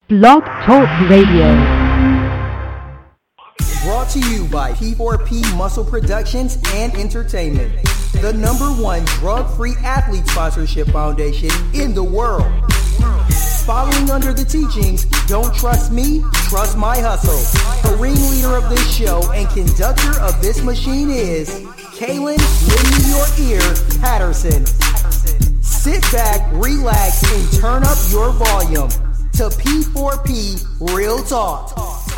Blog Talk Radio. Brought to you by P4P Muscle Productions and Entertainment, the #1 drug-free athlete sponsorship foundation in the world. Following under the teachings, don't trust me, trust my hustle. The ringleader of this show and conductor of this machine is Kalen "Lend Me Your Ear" Patterson. Sit back, relax, and turn up your volume to P4P Real Talk.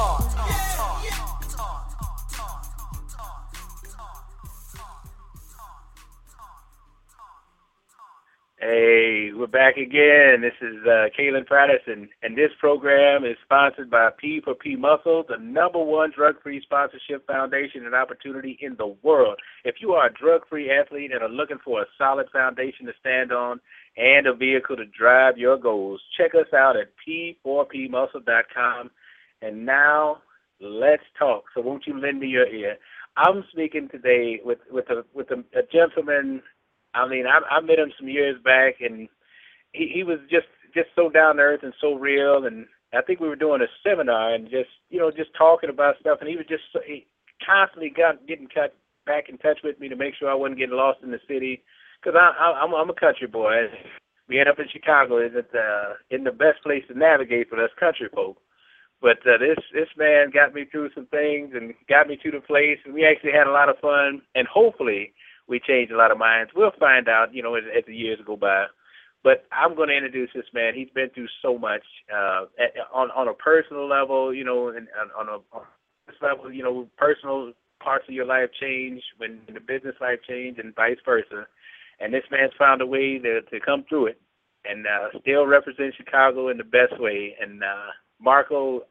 Hey, we're back again. This is Kalen Patterson, and this program is sponsored by P4P Muscle, the #1 drug-free sponsorship foundation and opportunity in the world. If you are a drug-free athlete and are looking for a solid foundation to stand on and a vehicle to drive your goals, check us out at p4pmuscle.com. And now, let's talk. So won't you lend me your ear? I'm speaking today with a gentleman. I mean, I met him some years back, and he was just so down to earth and so real. And I think we were doing a seminar and just talking about stuff. And he was he constantly getting back in touch with me to make sure I wasn't getting lost in the city, because I'm a country boy. Being up in Chicago isn't the best place to navigate for us country folk. But this man got me through some things and got me to the place, and we actually had a lot of fun. And hopefully we changed a lot of minds. We'll find out, as the years go by. But I'm going to introduce this man. He's been through so much on a personal level, and on this level, personal parts of your life change when the business life change, and vice versa. And this man's found a way to come through it and still represent Chicago in the best way. And Marco,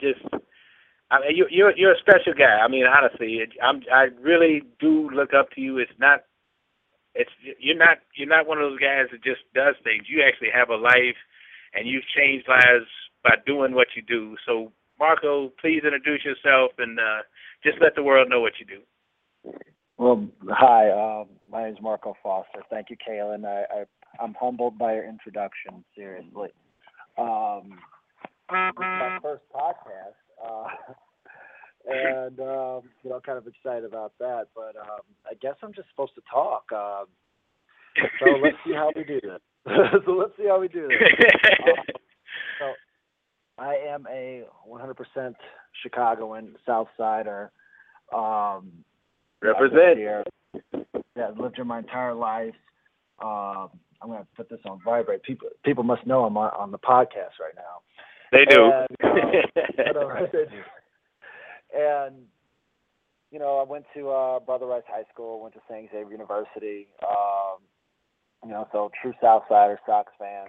you're a special guy. I mean, honestly, I really do look up to you. You're not one of those guys that just does things. You actually have a life, and you've changed lives by doing what you do. So, Marco, please introduce yourself and just let the world know what you do. Well, hi. My name is Marco Foster. Thank you, Kalen. I'm humbled by your introduction. Seriously, this is my first podcast. And, kind of excited about that. But I guess I'm just supposed to talk. So let's see how we do this. So I am a 100% Chicagoan, South Sider. Represent. Here. Yeah, lived here my entire life. I'm going to put this on vibrate. People must know I'm on the podcast right now. They do. They do. And, I went to Brother Rice High School, went to St. Xavier University, so true Southsider, Sox fan.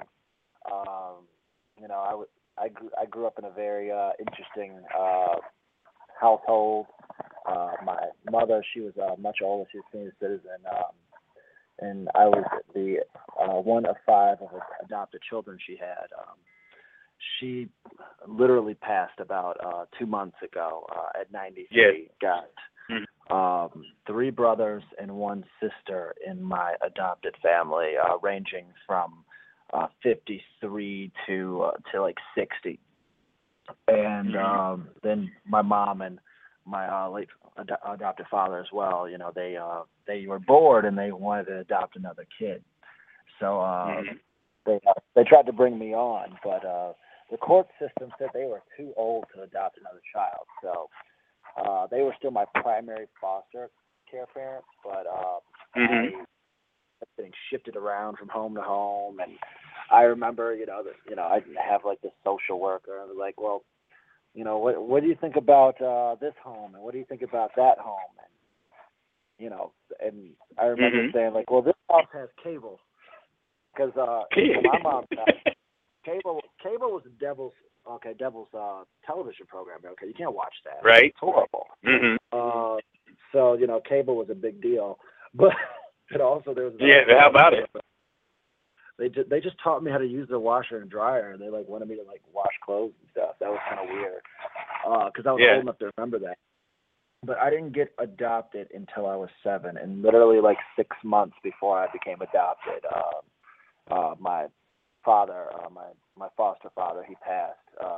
I grew up in a very interesting household. My mother, she was much older, she was a senior citizen, and I was the one of 5 of adopted children she had. She literally passed about 2 months ago at 93. Yes. Got 3 brothers and 1 sister in my adopted family, ranging from 53 to like 60. And then my mom and my late adopted father as well. They were bored and they wanted to adopt another kid. So they tried to bring me on, but the court system said they were too old to adopt another child. So they were still my primary foster care parents, but I was getting shifted around from home to home. And I remember, I didn't have like this social worker. I was like, well, what do you think about this home, and what do you think about that home? And and I remember saying like, well, this house has cable, because my mom cable was the devil's television program. Okay, you can't watch that. Right. It's horrible. So cable was a big deal, but also there was how about it? They just taught me how to use the washer and dryer, and they wanted me to wash clothes and stuff. That was kind of weird, because I was old enough to remember that. But I didn't get adopted until I was 7, and literally 6 months before I became adopted, my father, my foster father, he passed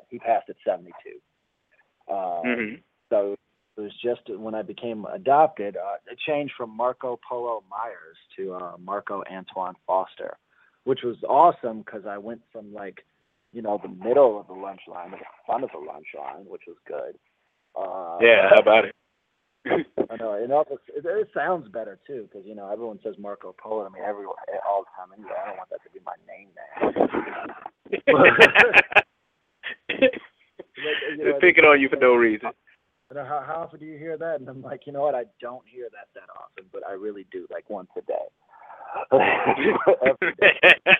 He passed at 72. Mm-hmm. So it was just when I became adopted, it changed from Marco Polo Myers to Marco Antoine Foster, which was awesome because I went from like, you know, the middle of the lunch line to the front of the lunch line, which was good. Yeah, how about it? I know, and also it sounds better too, because you know everyone says Marco Polo. I mean, everyone all the time. Anyway, I don't want that to be my name They're picking on you for no reason. How often do you hear that? And I'm like, you know what? I don't hear that often, but I really do, like once a day. Every day.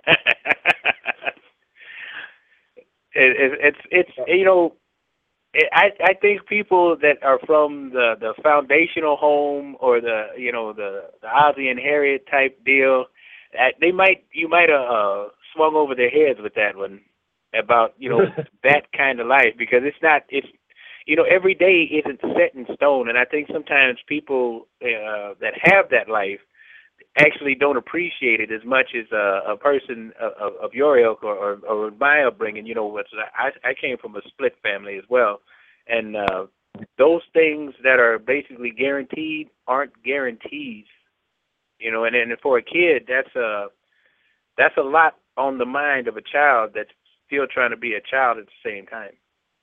It's you know. I think people that are from the foundational home or the Ozzie and Harriet type deal, you might have swung over their heads with that one about that kind of life, because it's every day isn't set in stone, and I think sometimes people that have that life actually don't appreciate it as much as a person of your ilk or my upbringing. I came from a split family as well, and those things that are basically guaranteed aren't guarantees. And for a kid, that's a lot on the mind of a child that's still trying to be a child at the same time.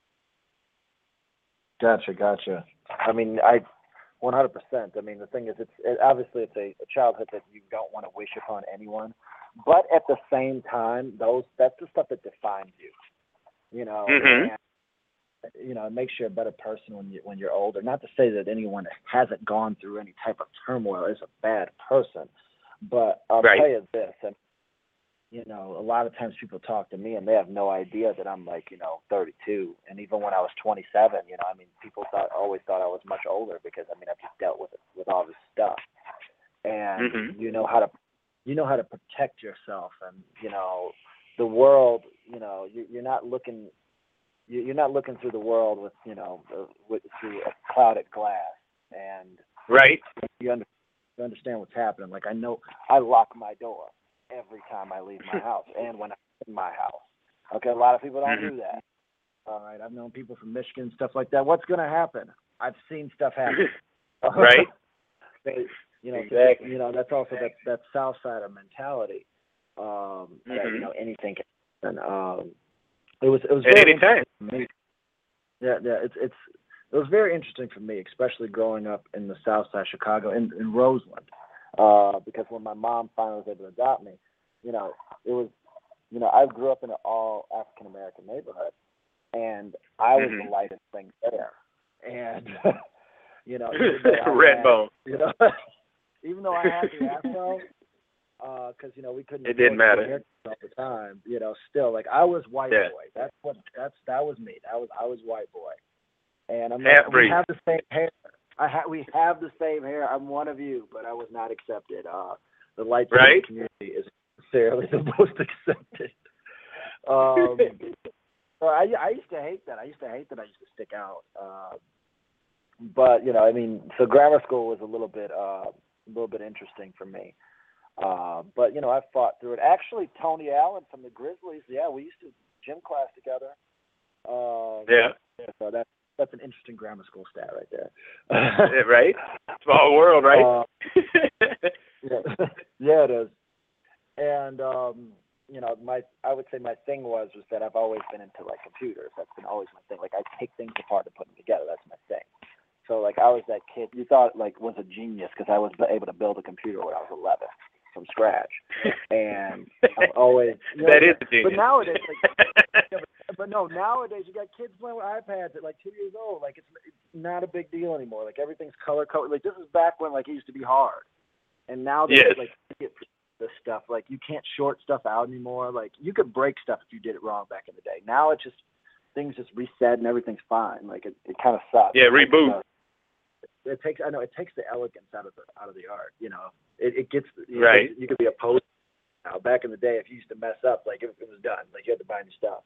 Gotcha. I mean, 100%. I mean, the thing is, obviously it's a childhood that you don't want to wish upon anyone, but at the same time, that's the stuff that defines you. Mm-hmm. And, it makes you a better person when you're older. Not to say that anyone that hasn't gone through any type of turmoil is a bad person, but I'll tell you this, and a lot of times people talk to me and they have no idea that I'm like 32, and even when I was 27, people always thought I was much older, because I've just dealt with all this stuff, and mm-hmm. you know how to protect yourself, and the world, you're not looking through the world with through a clouded glass, and you understand what's happening. Like, I know I lock my door every time I leave my house and when I'm in my house. Okay, a lot of people don't do that. All right, I've known people from Michigan and stuff like that. What's going to happen? I've seen stuff happen. Right. Exactly. That's also that South Sider mentality. That anything can happen. It was at any time. Yeah. It was very interesting for me, especially growing up in the South Side of Chicago, in Roseland. Because when my mom finally was able to adopt me, it was, I grew up in an all African American neighborhood, and I was the lightest thing there, and Redbone. Even though I had the afro, because we couldn't. It didn't matter all the time. Still, like, I was white boy. That was me. I was white boy, and we have the same hair. We have the same hair. I'm one of you, but I was not accepted. The light skin community is necessarily the most accepted. So I used to hate that. I used to stick out. But so grammar school was a little bit interesting for me. But I fought through it. Actually, Tony Allen from the Grizzlies, we used to gym class together. So that's an interesting grammar school stat right there. Right? Small world, right? Yeah, it is. And I would say my thing was that I've always been into like computers. That's been always my thing. Like, I take things apart and put them together. That's my thing. So like, I was that kid you thought like was a genius because I was able to build a computer when I was 11 from scratch. And I'm always that is a genius. But nowadays, nowadays you got kids playing with iPads at like 2 years old. Like, it's not a big deal anymore. Like, everything's color coded. Like, this is back when like it used to be hard, and now they like get this stuff. Like, you can't short stuff out anymore. Like, you could break stuff if you did it wrong back in the day. Now it's just things just reset and everything's fine. Like, it kind of sucks. Yeah, reboot. It takes the elegance out of the art. It gets right. You could be a post now. Back in the day, if you used to mess up, like, it was done. Like, you had to buy new stuff.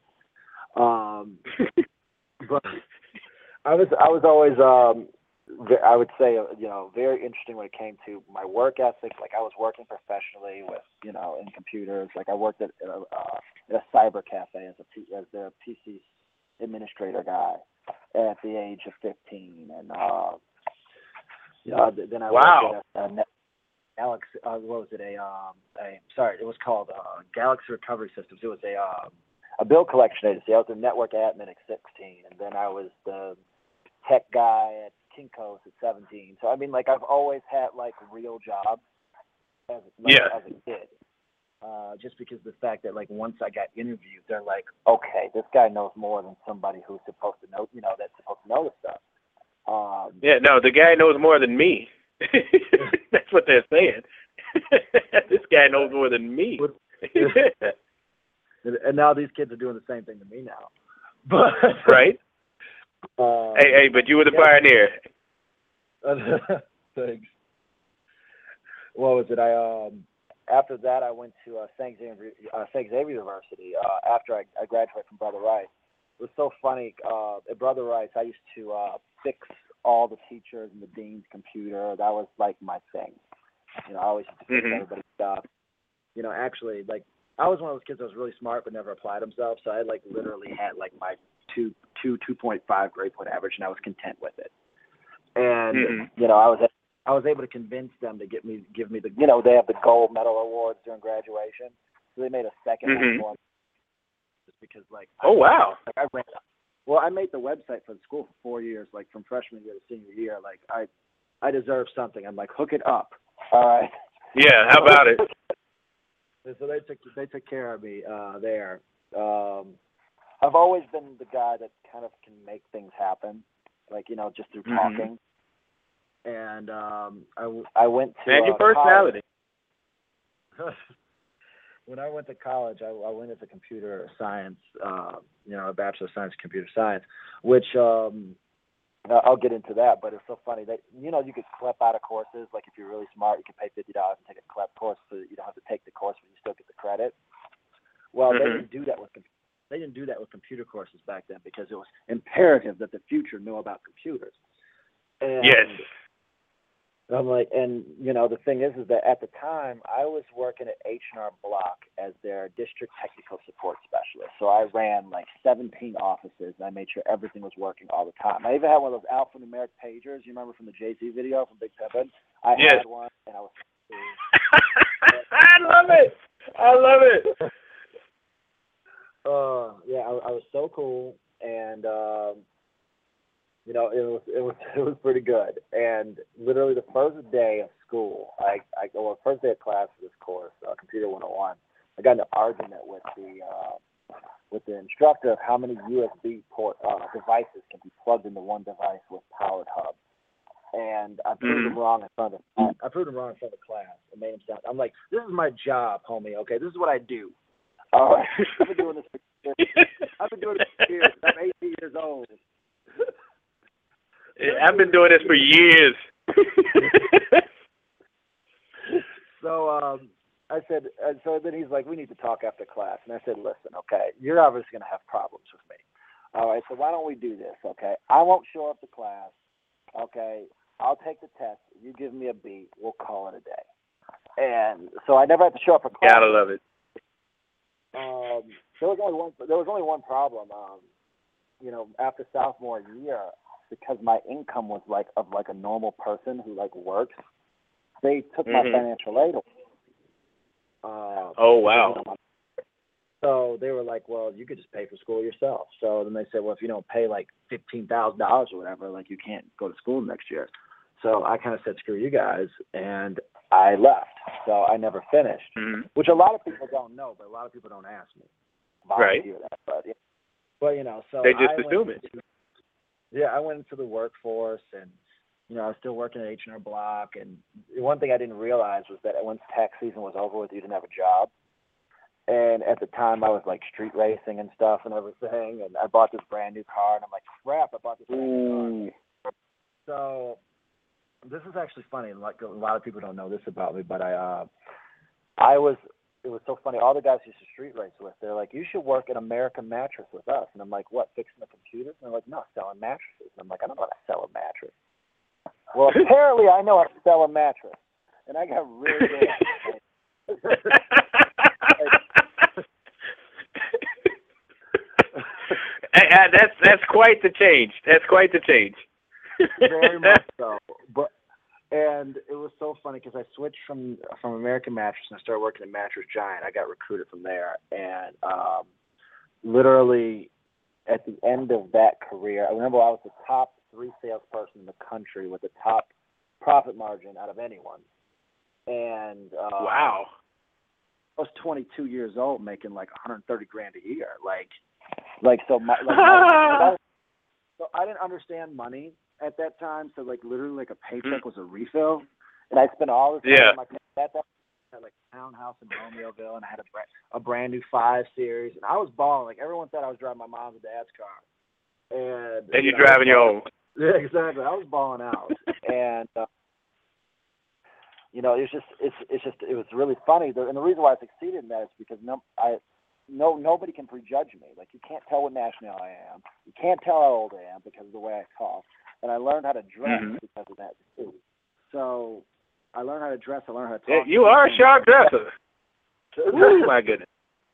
But I was always I would say very interesting when it came to my work ethic. Like, I was working professionally with in computers. Like, I worked at a cyber cafe as their PC administrator guy at the age of 15, and then I worked at Galaxy. What was it? It was called Galaxy Recovery Systems. It was a bill collection agency. I was a network admin at 16, and then I was the tech guy at Kinko's at 17. So I mean, like, I've always had like real jobs as a kid. Just because of the fact that, like, once I got interviewed, they're like, okay, this guy knows more than somebody who's supposed to know, that's supposed to know this stuff. The guy knows more than me. That's what they're saying. This guy knows more than me. And now these kids are doing the same thing to me now. But right? Hey, but you were the pioneer. Thanks. What was it? After that, I went to St. Xavier University after I graduated from Brother Rice. It was so funny. At Brother Rice, I used to fix all the teachers and the dean's computer. That was like my thing. I always used to fix everybody's stuff. Actually, like, I was one of those kids that was really smart but never applied himself. So I like literally had like my 2.5 grade point average, and I was content with it. And I was able to convince them to give me the, they have the gold medal awards during graduation, so they made a second one for me, just because, like, wow. I made the website for the school for 4 years, like from freshman year to senior year. Like, I deserve something. I'm like, hook it up, all right. Yeah, how about it? So they took care of me there. I've always been the guy that kind of can make things happen, like, just through talking. And I went to your personality. When I went to college, I went into computer science, a Bachelor of Science in Computer Science, which I'll get into that. But it's so funny that you could CLEP out of courses. Like, if you're really smart, you can pay $50 and take a CLEP course, so that you don't have to take the course, but you still get the credit. Well, they didn't do that with computer courses back then, because it was imperative that the future knew about computers. And yes. I'm like, and the thing is that at the time I was working at H&R Block as their district technical support specialist. So I ran like 17 offices, and I made sure everything was working all the time. I even had one of those alphanumeric pagers. You remember from the Jay-Z video from Big Pimpin'? I had one, and I was. I love it. I was so cool, and it was pretty good. And literally the first day of school, first day of class for this course, Computer 101, I got in an argument with the instructor of how many USB port devices can be plugged into one device with powered hub. And I proved him wrong in front of the class. I made him sound. I'm like, this is my job, homie. Okay, this is what I do. All right, I've been doing this for years. I'm 18 years old. I've been doing this for years. So I said, so then he's like, we need to talk after class. And I said, listen, okay, you're obviously going to have problems with me. All right, so why don't we do this, okay? I won't show up to class, okay? I'll take the test. You give me a B. We'll call it a day. And so I never had to show up for class. Gotta love it. There was only one problem. After sophomore year, because my income was like a normal person who like works, they took my financial aid away. Oh wow! So they were like, well, you could just pay for school yourself. So then they said, well, if you don't pay like $15,000 or whatever, like you can't go to school next year. So I kind of said, screw you guys, and I left. So I never finished, which a lot of people don't know, but a lot of people don't ask me. Right. That, so they just assume it. I went into the workforce, and I was still working at H&R Block. And one thing I didn't realize was that once tax season was over with, you didn't have a job. And at the time, I was like street racing and stuff and everything. And I bought this brand new car, and I'm like, crap, I bought this brand new car. So this is actually funny. Like, a lot of people don't know this about me, but it was so funny. All the guys I used to street race with, they're like, you should work at American Mattress with us. And I'm like, what, fixing the computers? And they're like, no, selling mattresses. And I'm like, I don't know how to sell a mattress. Well, apparently I know how to sell a mattress. And I got really good at it. That's quite the change. That's quite the change. Very much so. And it was so funny because I switched from American Mattress and I started working at Mattress Giant. I got recruited from there, and literally at the end of that career, I remember I was the top 3 salesperson in the country with the top profit margin out of anyone. And wow, I was 22 years old, making like $130,000 a year. So I didn't understand money at that time. So like literally, like a paycheck was a refill, and I spent all this time like that. I had like a townhouse in Romeoville, and I had a brand new 5 Series, and I was balling. Like everyone thought I was driving my mom's and dad's car, and you're driving your own. Yeah, exactly. I was balling out, and it was really funny. And the reason why I succeeded in that is because nobody can prejudge me. Like you can't tell what nationality I am. You can't tell how old I am because of the way I talk. And I learned how to dress because of that too. So I learned how to dress. I learned how to talk. Yeah, you are a sharp dresser. Oh my goodness.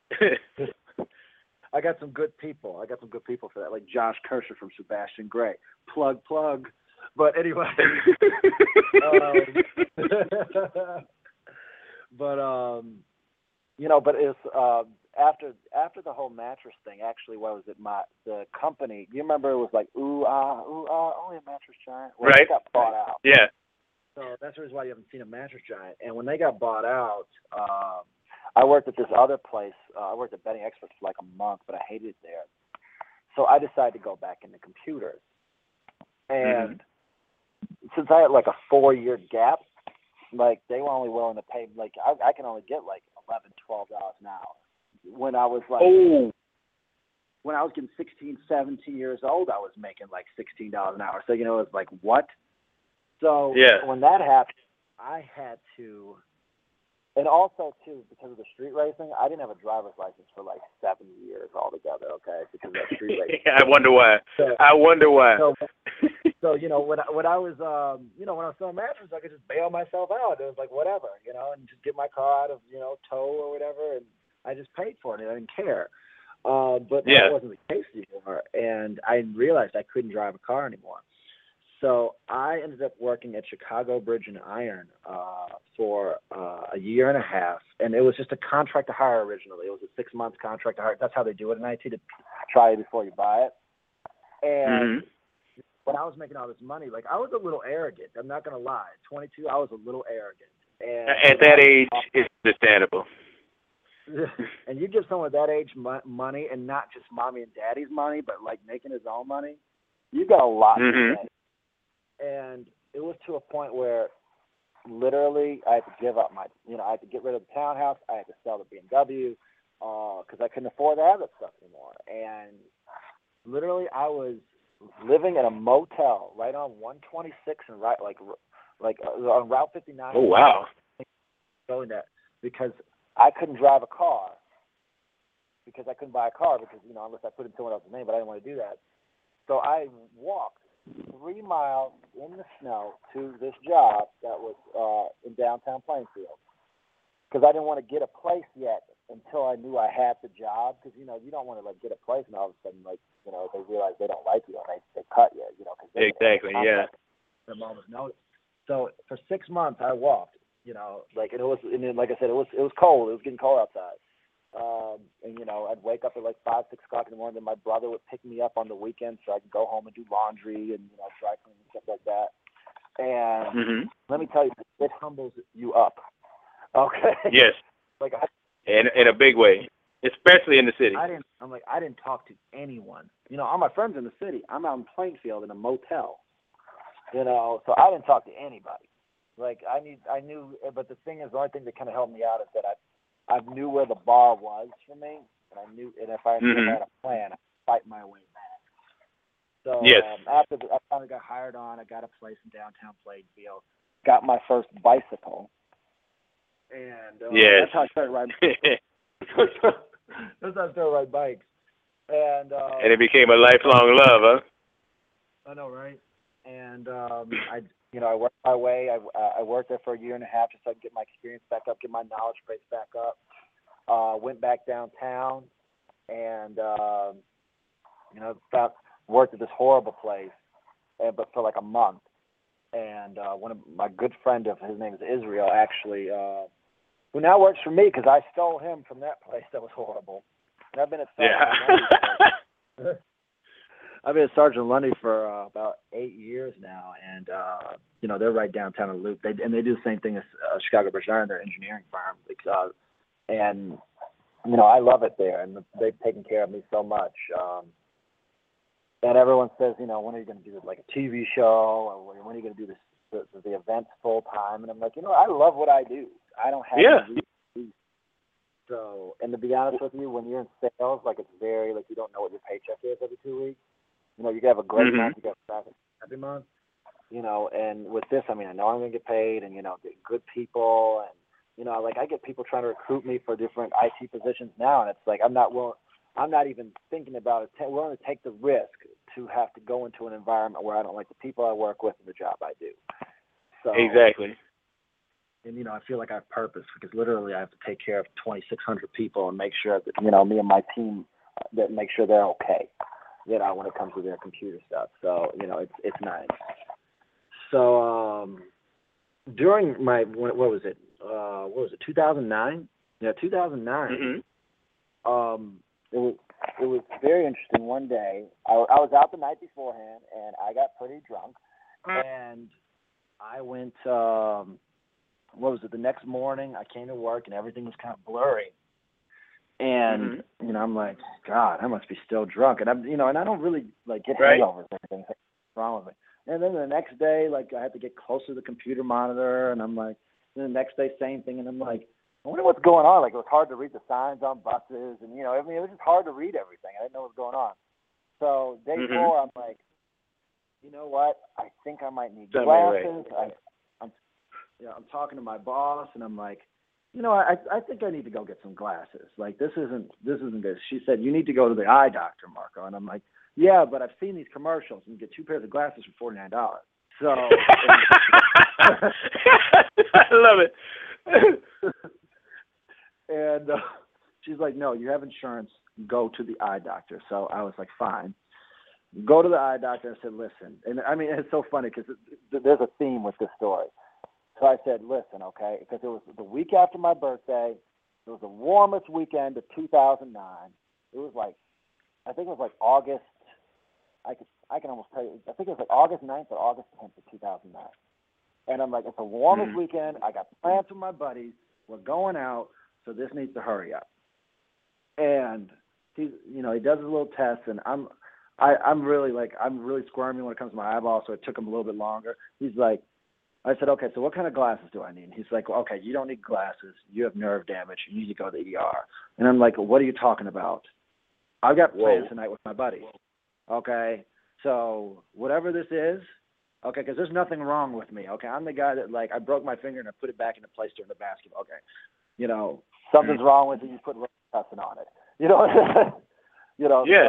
I got some good people. For that, like Josh Kirscher from Sebastian Gray. Plug. But anyway. But it's after the whole mattress thing. Actually, what was it? The company. Do you remember? It was like only a Mattress Giant. Well, right. It got bought out. Yeah. So that's the reason why you haven't seen a Mattress Giant. And when they got bought out, I worked at this other place. I worked at Bedding Experts for like a month, but I hated it there. So I decided to go back into computers. And since I had like a 4-year gap, like they were only willing to pay like I can only get like $11, $12 an hour. When I was like when I was getting 16, 17 years old, I was making like $16 an hour. So it was like what? So when that happened, I had to. And also, too, because of the street racing, I didn't have a driver's license for like 7 years altogether, okay, because of that street racing. I wonder why. So when I was, when I was selling mattresses, I could just bail myself out. It was like, whatever, and just get my car out of, tow or whatever, and I just paid for it. I didn't care. But that wasn't the case anymore, and I realized I couldn't drive a car anymore. So I ended up working at Chicago Bridge and Iron for a year and a half, and it was just a contract to hire originally. It was a 6-month contract to hire. That's how they do it in IT, to try it before you buy it. And when I was making all this money, like I was a little arrogant. I'm not going to lie. At 22, I was a little arrogant. And at that age, it's understandable. And you give someone that age money, and not just mommy and daddy's money, but like making his own money, you got a lot to say. And it was to a point where literally I had to give up I had to get rid of the townhouse. I had to sell the BMW because I couldn't afford to have that stuff anymore. And literally I was living in a motel right on 126 and on Route 59. Oh, wow. Going that because I couldn't drive a car because I couldn't buy a car because, unless I put in someone else's name, but I didn't want to do that. So I walked 3 miles in the snow to this job that was in downtown Plainfield because I didn't want to get a place yet until I knew I had the job because, you don't want to, get a place and all of a sudden, they realize they don't like you and they cut you, because exactly, yeah. The moment's notice. So for 6 months I walked, and it was, and then, like I said, it was cold. It was getting cold outside. And I'd wake up at like 5, 6 o'clock in the morning. Then my brother would pick me up on the weekends so I could go home and do laundry and dry clean and stuff like that. And let me tell you, it humbles you up. Okay. Yes. In a big way, especially in the city. I didn't talk to anyone. All my friends in the city. I'm out in Plainfield in a motel. So I didn't talk to anybody. I knew, but the thing is, the only thing that kind of helped me out is that I knew where the bar was for me, and I knew, and if I had a plan, I'd fight my way back. So after I finally got hired on, I got a place in downtown Plainfield, got my first bicycle, and that's how I started riding. That's how I started riding bikes, and it became a lifelong love, huh? I know, right? And I worked my way. I worked there for a year and a half just so I could get my experience back up, get my knowledge base back up. Went back downtown, and Worked at this horrible place, but for like a month. And one of my good friend of his name is Israel, actually, who now works for me because I stole him from that place that was horrible. And I've been at Sergeant Lundy for about 8 years now, and they're right downtown in Loop. They do the same thing as Chicago Bridge Iron, their engineering firm, and I love it there, and they've taken care of me so much. And everyone says, when are you going to do like a TV show, or when are you going to do the events full time? And I'm like, I love what I do. I don't have to do. So, and to be honest with you, when you're in sales, like it's very like you don't know what your paycheck is every 2 weeks. You can have a great month, you get a happy month. And with this, I know I'm going to get paid, and get good people, and I get people trying to recruit me for different IT positions now, and it's like I'm not even thinking about it. Willing to take the risk to have to go into an environment where I don't like the people I work with and the job I do. So exactly. And I feel like I have purpose because literally I have to take care of 2,600 people and make sure that me and my team that make sure they're okay. When it comes to their computer stuff. So it's nice. So during my what was it? 2009? Yeah, 2009. It was very interesting. One day, I was out the night beforehand, and I got pretty drunk, and I went. The next morning? I came to work, and everything was kind of blurry, and I'm like, God, I must be still drunk, and and I don't really like get hangovers or anything wrong with me. And then the next day, like I had to get close to the computer monitor, and I'm like, and the next day, same thing, and I'm like, I wonder what's going on. Like, it was hard to read the signs on buses, and, it was just hard to read everything. I didn't know what was going on. So, day 4, I'm like, you know what? I think I might need glasses. I'm talking to my boss, and I'm like, I think I need to go get some glasses. Like, this isn't good. She said, you need to go to the eye doctor, Marco. And I'm like, yeah, but I've seen these commercials, and you get 2 pairs of glasses for $49. So. I love it. And she's like, no, you have insurance. Go to the eye doctor. So I was like, fine. Go to the eye doctor. I said, listen. And it's so funny because there's a theme with this story. So I said, listen, okay, because it was the week after my birthday. It was the warmest weekend of 2009. It was like, I think it was like August. I can almost tell you. I think it was like August 9th or August 10th of 2009. And I'm like, it's the warmest weekend. I got plans with my buddies. We're going out. So this needs to hurry up. And he does his little test, and I'm really squirmy when it comes to my eyeball, so it took him a little bit longer. He's like, I said, okay, so what kind of glasses do I need? He's like, well, okay, you don't need glasses. You have nerve damage. You need to go to the ER. And I'm like, what are you talking about? I've got plans tonight with my buddies. Okay, so whatever this is, okay, because there's nothing wrong with me. Okay, I'm the guy that I broke my finger and I put it back into place during the basketball game. Something's wrong with it, you put Robitussin on it. Yeah.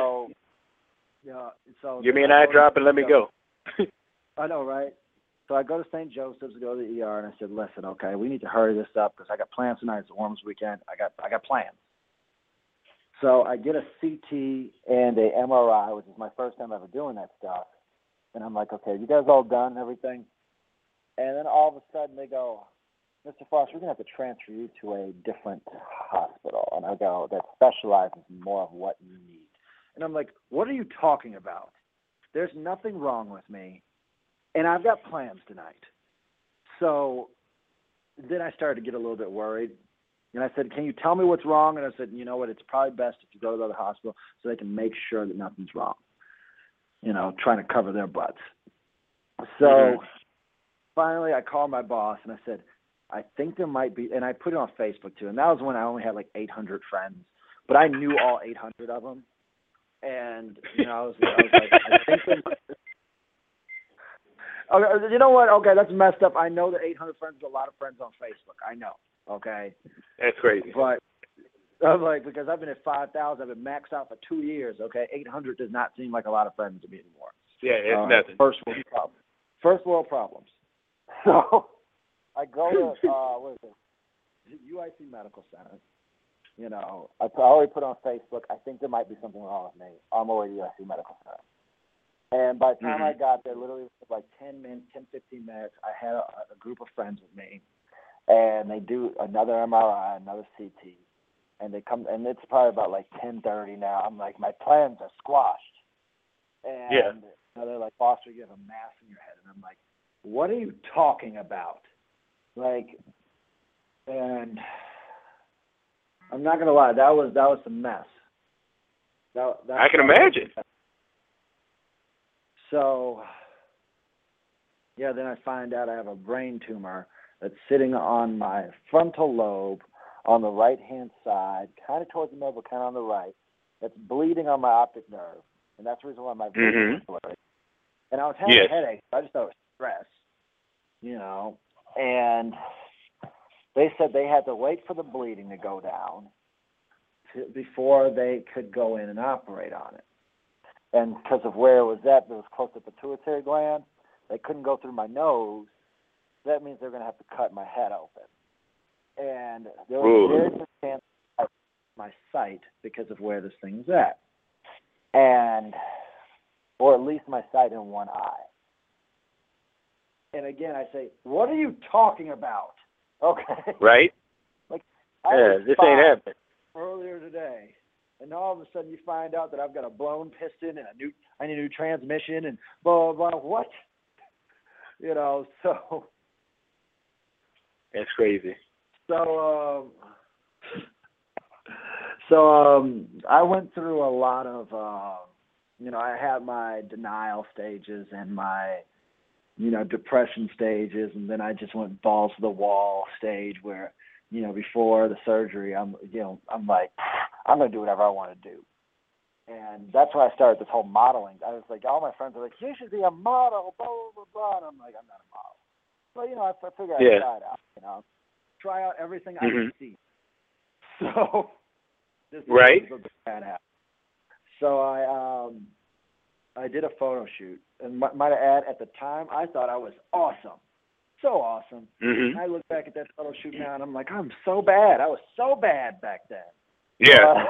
So give me an eye drop and let me go. I know, right? So I go to St. Joseph's to go to the ER, and I said, listen, okay, we need to hurry this up because I got plans tonight. It's the warmest weekend. I got plans. So I get a CT and a MRI, which is my first time ever doing that stuff. And I'm like, okay, you guys all done and everything? And then all of a sudden they go, Mr. Foster, we're going to have to transfer you to a different hospital. And I go, that specializes more of what you need. And I'm like, what are you talking about? There's nothing wrong with me, and I've got plans tonight. So then I started to get a little bit worried. And I said, can you tell me what's wrong? And I said, you know what, it's probably best if you go to the other hospital so they can make sure that nothing's wrong, trying to cover their butts. So finally I called my boss, and I said, I think there might be, and I put it on Facebook too, and that was when I only had 800 friends, but I knew all 800 of them. And, I was like, I think there might be. Okay, you know what? Okay, that's messed up. I know that 800 friends are a lot of friends on Facebook. I know. Okay. That's crazy. But I'm like, because I've been at 5,000, I've been maxed out for 2 years. Okay, 800 does not seem like a lot of friends to me anymore. Yeah, it's nothing. First world problems. So I go to UIC Medical Center, You know, I already put on Facebook, I think there might be something wrong with me. On my way to USC Medical Center. And by the time I got there, literally like 10, 15 minutes, I had a group of friends with me. And they do another MRI, another CT. And they come, and it's probably about like 10:30 now. I'm like, my plans are squashed. And you know, they're like, Foster, you have a mass in your head. And I'm like, what are you talking about? Like, and I'm not gonna lie, that was a mess. I can imagine. So, yeah, then I find out I have a brain tumor that's sitting on my frontal lobe on the right-hand side, kind of towards the middle, but kind of on the right. That's bleeding on my optic nerve, and that's the reason why my vision was blurry. And I was having a headache. I just thought it was stress, you know. And they said they had to wait for the bleeding to go down before they could go in and operate on it. And because of where it was at, it was close to the pituitary gland. They couldn't go through my nose. That means they're going to have to cut my head open. And there was a very good chance of my sight because of where this thing's at. And, or at least my sight in one eye. And again, I say, what are you talking about? Okay. Right? Like, this ain't happening. Earlier today. And all of a sudden you find out that I've got a blown piston and I need a new transmission and blah, blah, blah. What? You know, so. That's crazy. So I went through a lot of, you know, I had my denial stages and my, you know, depression stages. And then I just went balls to the wall stage where, you know, before the surgery, I'm like, I'm going to do whatever I want to do. And that's when I started this whole modeling. I was like, all my friends are like, you should be a model, blah, blah, blah, blah. And I'm like, I'm not a model. But, you know, I figured I'd try it out, you know. Try out everything I can see. So, this is a bad habit. So I did a photo shoot. And might I add, at the time, I thought I was awesome. So awesome. I look back at that photo shoot now, and I'm like, I'm so bad. I was so bad back then. Yeah.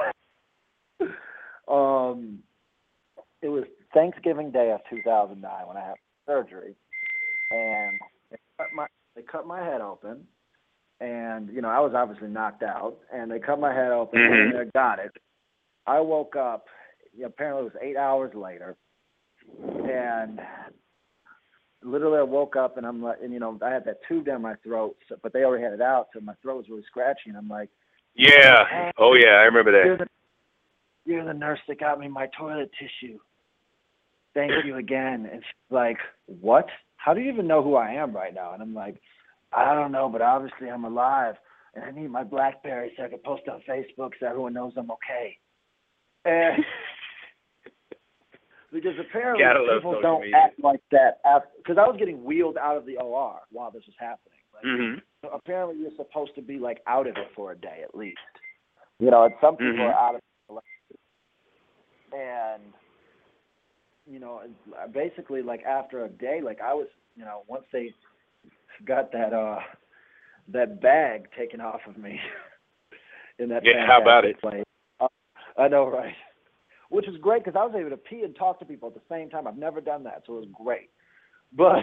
It was Thanksgiving Day of 2009 when I had surgery, and they cut my head open, and you know I was obviously knocked out, and they cut my head open, and I got it. I woke up. Apparently, it was 8 hours later, and literally I woke up, and I'm like, and you know I had that tube down my throat, but they already had it out, so my throat was really scratchy, and I'm like. Yeah. Oh, yeah. I remember that. You're the nurse that got me my toilet tissue. Thank you again. And she's like, what? How do you even know who I am right now? And I'm like, I don't know, but obviously I'm alive. And I need my BlackBerry so I can post on Facebook so everyone knows I'm okay. And because apparently people don't act like that. Because I was getting wheeled out of the OR while this was happening. Like, so apparently you're supposed to be like out of it for a day at least. You know, and some people are out of it. And, you know, basically like after a day, like I was, you know, once they got that bag taken off of me in that how about it? Place. I know, right? Which was great because I was able to pee and talk to people at the same time. I've never done that, so it was great. But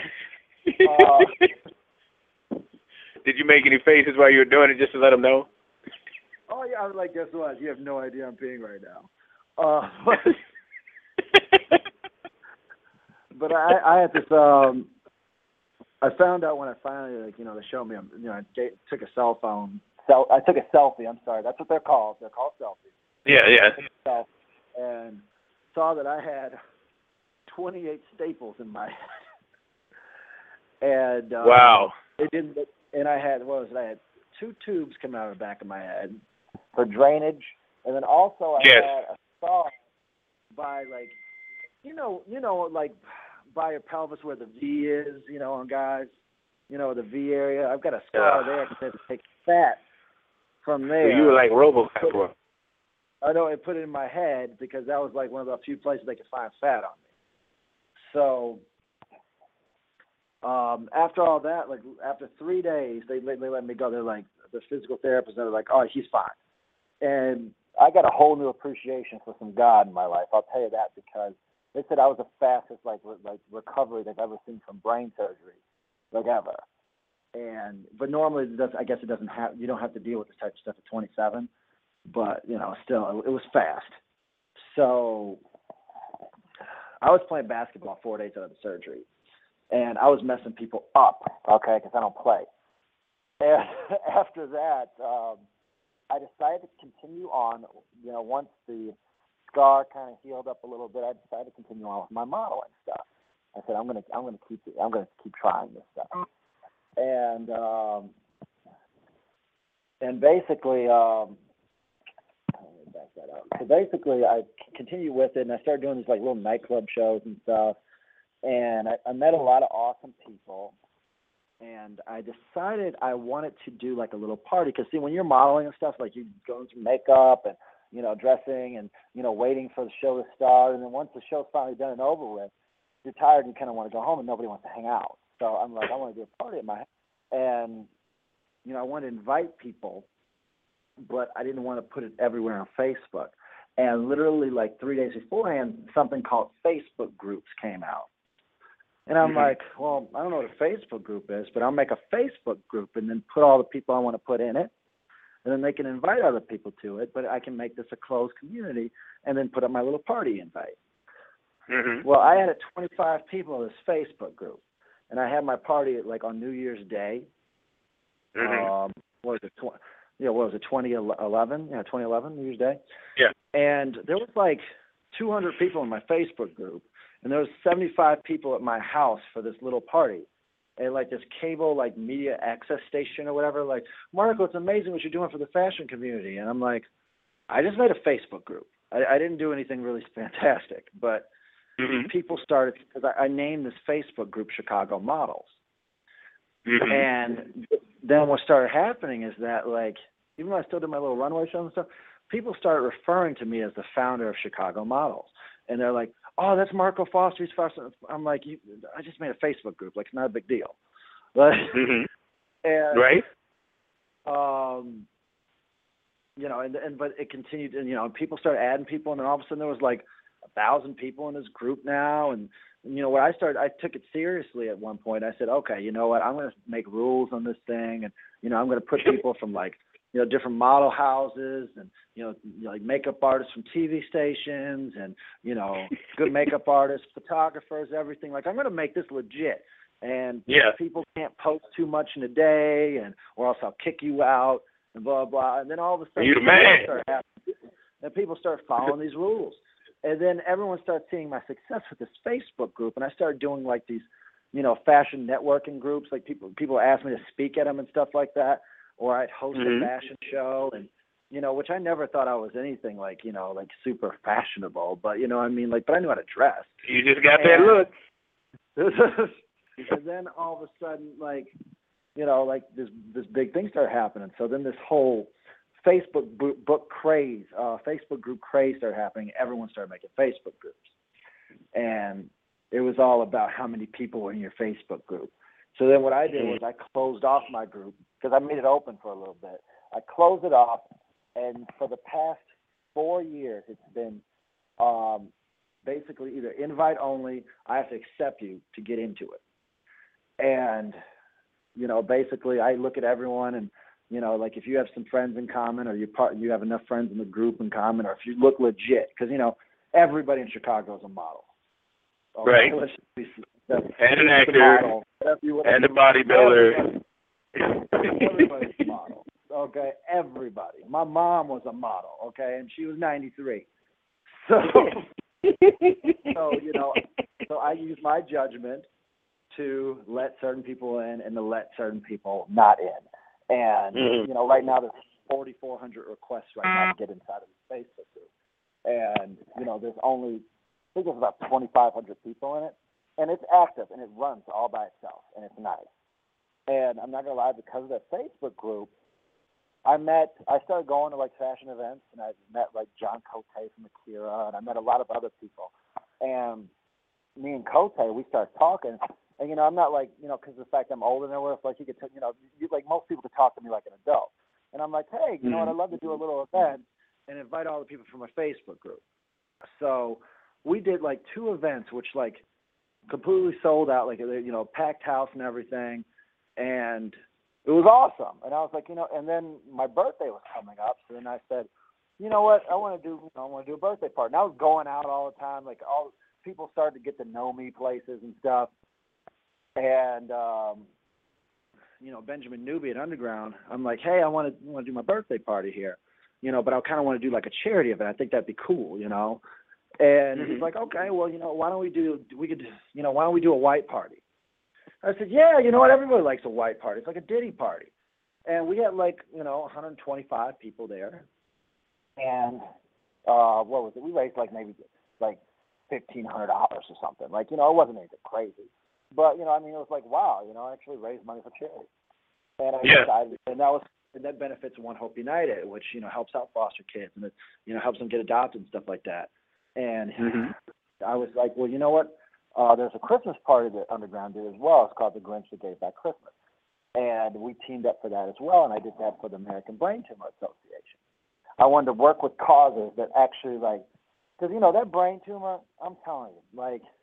did you make any faces while you were doing it just to let them know? Oh, yeah. I was like, guess what? You have no idea I'm peeing right now. But I had this, I found out when I finally, like, you know, they showed me, you know, I took a cell phone. I took a selfie. I'm sorry. That's what they're called. They're called selfies. Yeah. And saw that I had 28 staples in my head. And wow. It didn't. And I had I had 2 tubes coming out of the back of my head for drainage, and then also I had a scar by like, you know, like by your pelvis where the V is, you know, on guys, you know, the V area. I've got a scar there because I had to take fat from there. So you were like RoboCop. I know, I put it in my head because that was like one of the few places they could find fat on me. So after all that, like after 3 days, they let me go. They're like, the physical therapist, they're like, oh, he's fine. And I got a whole new appreciation for some God in my life. I'll tell you that, because they said I was the fastest recovery they've ever seen from brain surgery, ever. But normally I guess you don't have to deal with this type of stuff at 27. But still, it was fast. So I was playing basketball 4 days out of the surgery, and I was messing people up, okay, because I don't play. And after that, I decided to continue on. Once the scar kind of healed up a little bit, I decided to continue on with my modeling stuff. I said, I'm gonna keep trying this stuff. And basically, let me back that up. So basically, I continued with it, and I started doing these little nightclub shows and stuff. And I met a lot of awesome people. And I decided I wanted to do a little party, because see, when you're modeling and stuff, you go through makeup and dressing and waiting for the show to start, and then once the show's finally done and over with, you're tired and you kind of want to go home and nobody wants to hang out. So I'm like, I want to do a party at my house, and I want to invite people, but I didn't want to put it everywhere on Facebook. And literally 3 days beforehand, something called Facebook groups came out. And I'm like, well, I don't know what a Facebook group is, but I'll make a Facebook group and then put all the people I want to put in it. And then they can invite other people to it, but I can make this a closed community and then put up my little party invite. Mm-hmm. Well, I had 25 people in this Facebook group, and I had my party on New Year's Day. Mm-hmm. What was it, 2011? Yeah, 2011, New Year's Day. Yeah. And there was 200 people in my Facebook group. And there was 75 people at my house for this little party. And this cable media access station or whatever, Marco, it's amazing what you're doing for the fashion community. And I'm like, I just made a Facebook group. I didn't do anything really fantastic, but people started, because I named this Facebook group Chicago Models. Mm-hmm. And then what started happening is that even though I still did my little runway show and stuff, people started referring to me as the founder of Chicago Models. And they're like, oh, that's Marco Foster. He's Foster. I'm like, I just made a Facebook group. It's not a big deal. But, and, right. But it continued, and people started adding people, and then all of a sudden there was 1,000 people in this group now. And when I took it seriously at one point. I said, okay, you know what? I'm going to make rules on this thing, and I'm going to put people from different model houses and, makeup artists from TV stations and, good makeup artists, photographers, everything. I'm going to make this legit. And people can't post too much in a day, or else I'll kick you out and blah, blah. And then all of a sudden, people start following these rules. And then everyone started seeing my success with this Facebook group. And I started doing these, fashion networking groups. People asked me to speak at them and stuff like that. Or I'd host a fashion show, and which I never thought I was anything super fashionable, but but I knew how to dress. You just got that look. And then all of a sudden, this big thing started happening. So then this whole Facebook group craze started happening. Everyone started making Facebook groups, and it was all about how many people were in your Facebook group. So then what I did was I closed off my group, because I made it open for a little bit. I closed it off, and for the past 4 years, it's been basically either invite only. I have to accept you to get into it. And, basically I look at everyone and, if you have some friends in common, or you have enough friends in the group in common, or if you look legit, because, everybody in Chicago is a model. Okay? Right. And an actor, and a bodybuilder. Everybody's a model. Okay, everybody. My mom was a model. Okay, and she was 93. So I use my judgment to let certain people in and to let certain people not in. And right now there's 4,400 requests right now to get inside of the Facebook group, and there's only, I think there's about 2,500 people in it. And it's active, and it runs all by itself, and it's nice. And I'm not going to lie, because of that Facebook group, I started going to fashion events, and I met John Cote from Akira, and I met a lot of other people. And me and Cote, we started talking, and I'm not because of the fact I'm older than everyone else, you could, most people could talk to me like an adult. And I'm like, hey, you know what? I'd love to do a little event and invite all the people from my Facebook group. So we did like 2 events, which like completely sold out, like, you know, packed house and everything. And it was awesome. And I was like, you know, and then my birthday was coming up. So then I said, you know what? I want to do a birthday party. And I was going out all the time. Like, all people started to get to know me places and stuff. And, you know, Benjamin Newby at Underground, I'm like, hey, I want to do my birthday party here, you know, but I kind of want to do like a charity event. I think that'd be cool, you know. And he's like, okay, well, you know, why don't we do a white party? I said, yeah, you know what? Everybody likes a white party. It's like a Diddy party. And we had like, you know, 125 people there. And what was it? We raised like maybe like $1,500 or something. Like, you know, it wasn't anything crazy. But, you know, I mean, it was like, wow, you know, I actually raised money for charity. And I decided, and that benefits One Hope United, which, you know, helps out foster kids and it, you know, helps them get adopted and stuff like that. And I was like, well, you know what? There's a Christmas party that Underground did as well. It's called The Grinch That Gave Back Christmas. And we teamed up for that as well, and I did that for the American Brain Tumor Association. I wanted to work with causes that actually, like, because, you know, that brain tumor, I'm telling you,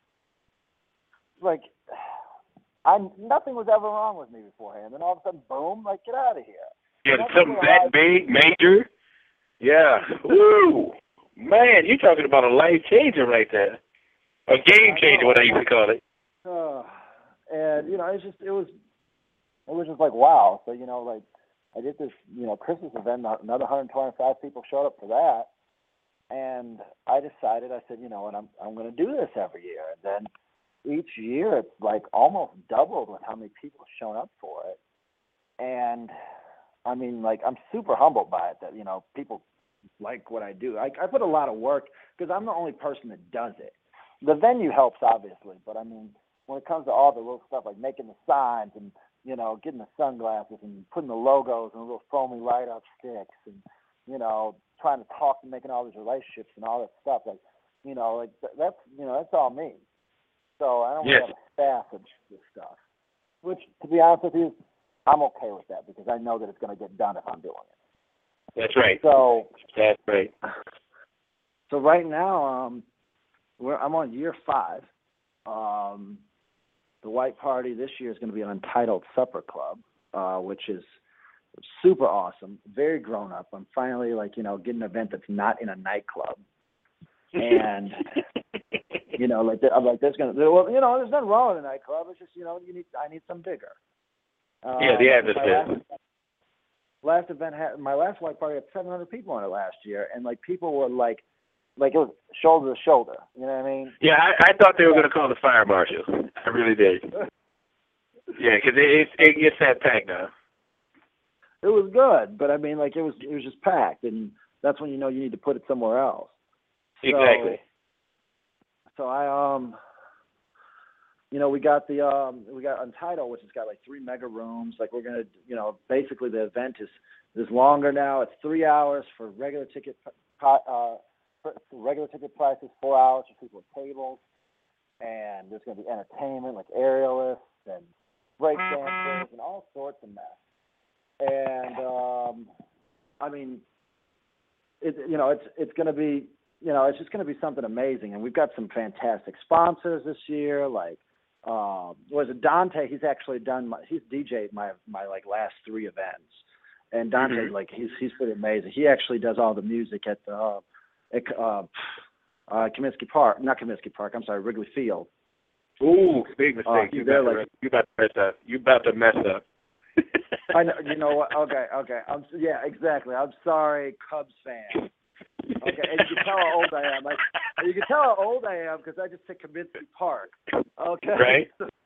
nothing was ever wrong with me beforehand. And all of a sudden, boom, like, get out of here. Yeah, something that big, major. Yeah. Woo! Man, you're talking about a life changer right there. A game changer, what I used to call it. And, you know, it was just like, wow. So, you know, like, I did this, you know, Christmas event, another 125 people showed up for that. And I decided, I said, you know what, I'm going to do this every year. And then each year it's like almost doubled with how many people have shown up for it. And, I mean, like, I'm super humbled by it that, you know, people like what I do. I put a lot of work because I'm the only person that does it. The venue helps, obviously, but, I mean, when it comes to all the little stuff like making the signs and, you know, getting the sunglasses and putting the logos and little foamy light-up sticks and, you know, trying to talk and making all these relationships and all that stuff, like, you know, like that's, you know, that's all me. So I don't really have a staff of this stuff, which, to be honest with you, I'm okay with that because I know that it's going to get done if I'm doing it. That's right. So that's right. So right now, I'm on year 5. The white party this year is going to be an Untitled Supper Club, which is super awesome, very grown up. I'm finally, like, you know, getting an event that's not in a nightclub. And, you know, like, I'm like, well, you know, there's nothing wrong with a nightclub. It's just, you know, I need some bigger. Last event my last white party had 700 people on it last year, and like people were like it was shoulder to shoulder. You know what I mean? Yeah, I thought they were going to call the fire marshal. I really did. Yeah, because it gets that packed now. It was good, but I mean, like it was just packed, and that's when you know you need to put it somewhere else. Exactly. So I you know, we got Untitled, which has got like 3 mega rooms. Like we're gonna, you know, basically the event is longer now. It's 3 hours for regular ticket prices, 4 hours for people with tables, and there's gonna be entertainment like aerialists and break dancers and all sorts of mess. And I mean, it's gonna be, you know, it's just gonna be something amazing. And we've got some fantastic sponsors this year, like. Was it Dante? He's actually he's DJ'd my like last 3 events, and Dante like he's pretty amazing. He actually does all the music at the Comiskey Park, not Comiskey Park. I'm sorry, Wrigley Field. Ooh, big mistake. You about to mess up. I know. You know what? Okay. Yeah, exactly. I'm sorry, Cubs fan. Okay, and you can tell how old I am. You can tell how old I am because I just said Comiskey Park. Okay. Right.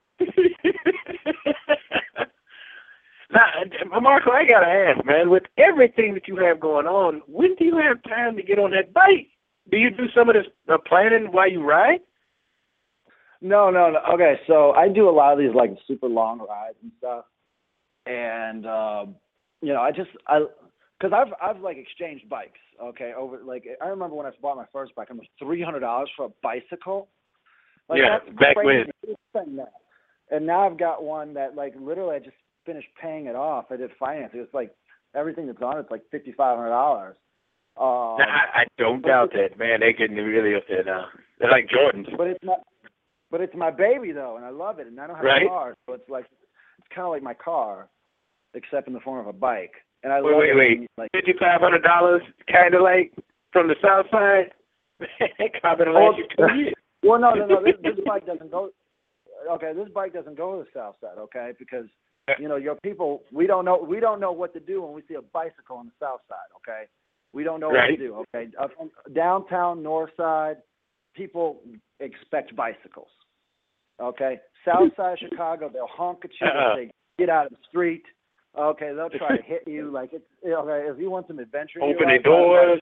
Now, Marco, I gotta ask, man. With everything that you have going on, when do you have time to get on that bike? Do you do some of this planning while you ride? No. Okay, so I do a lot of these like super long rides and stuff, and you know, because I've like exchanged bikes. Okay, over like I remember when I bought my first bike, it was $300 for a bicycle. Like, yeah, that's back crazy. when. And now I've got one that like literally I just finished paying it off. I did finance. It was like everything that's on it's like $5,500. I don't doubt that, man. They're getting really up there now. They're like Jordans. But it's my baby though, and I love it. And I don't have a car, so it's kind of like my car, except in the form of a bike. And I love it. Wait. Like $5,500, kind of like from the South Side. Coming last you 2 years. Well, no. This bike doesn't go. Okay, this bike doesn't go to the South Side. Okay, because your people, we don't know what to do when we see a bicycle on the South Side. Okay, we don't know what to do. Okay, up from downtown North Side, people expect bicycles. Okay, South Side Chicago, they'll honk at you and say, "Get out of the street." Okay, they'll try to hit you like it's okay. If you want some adventure, open the doors,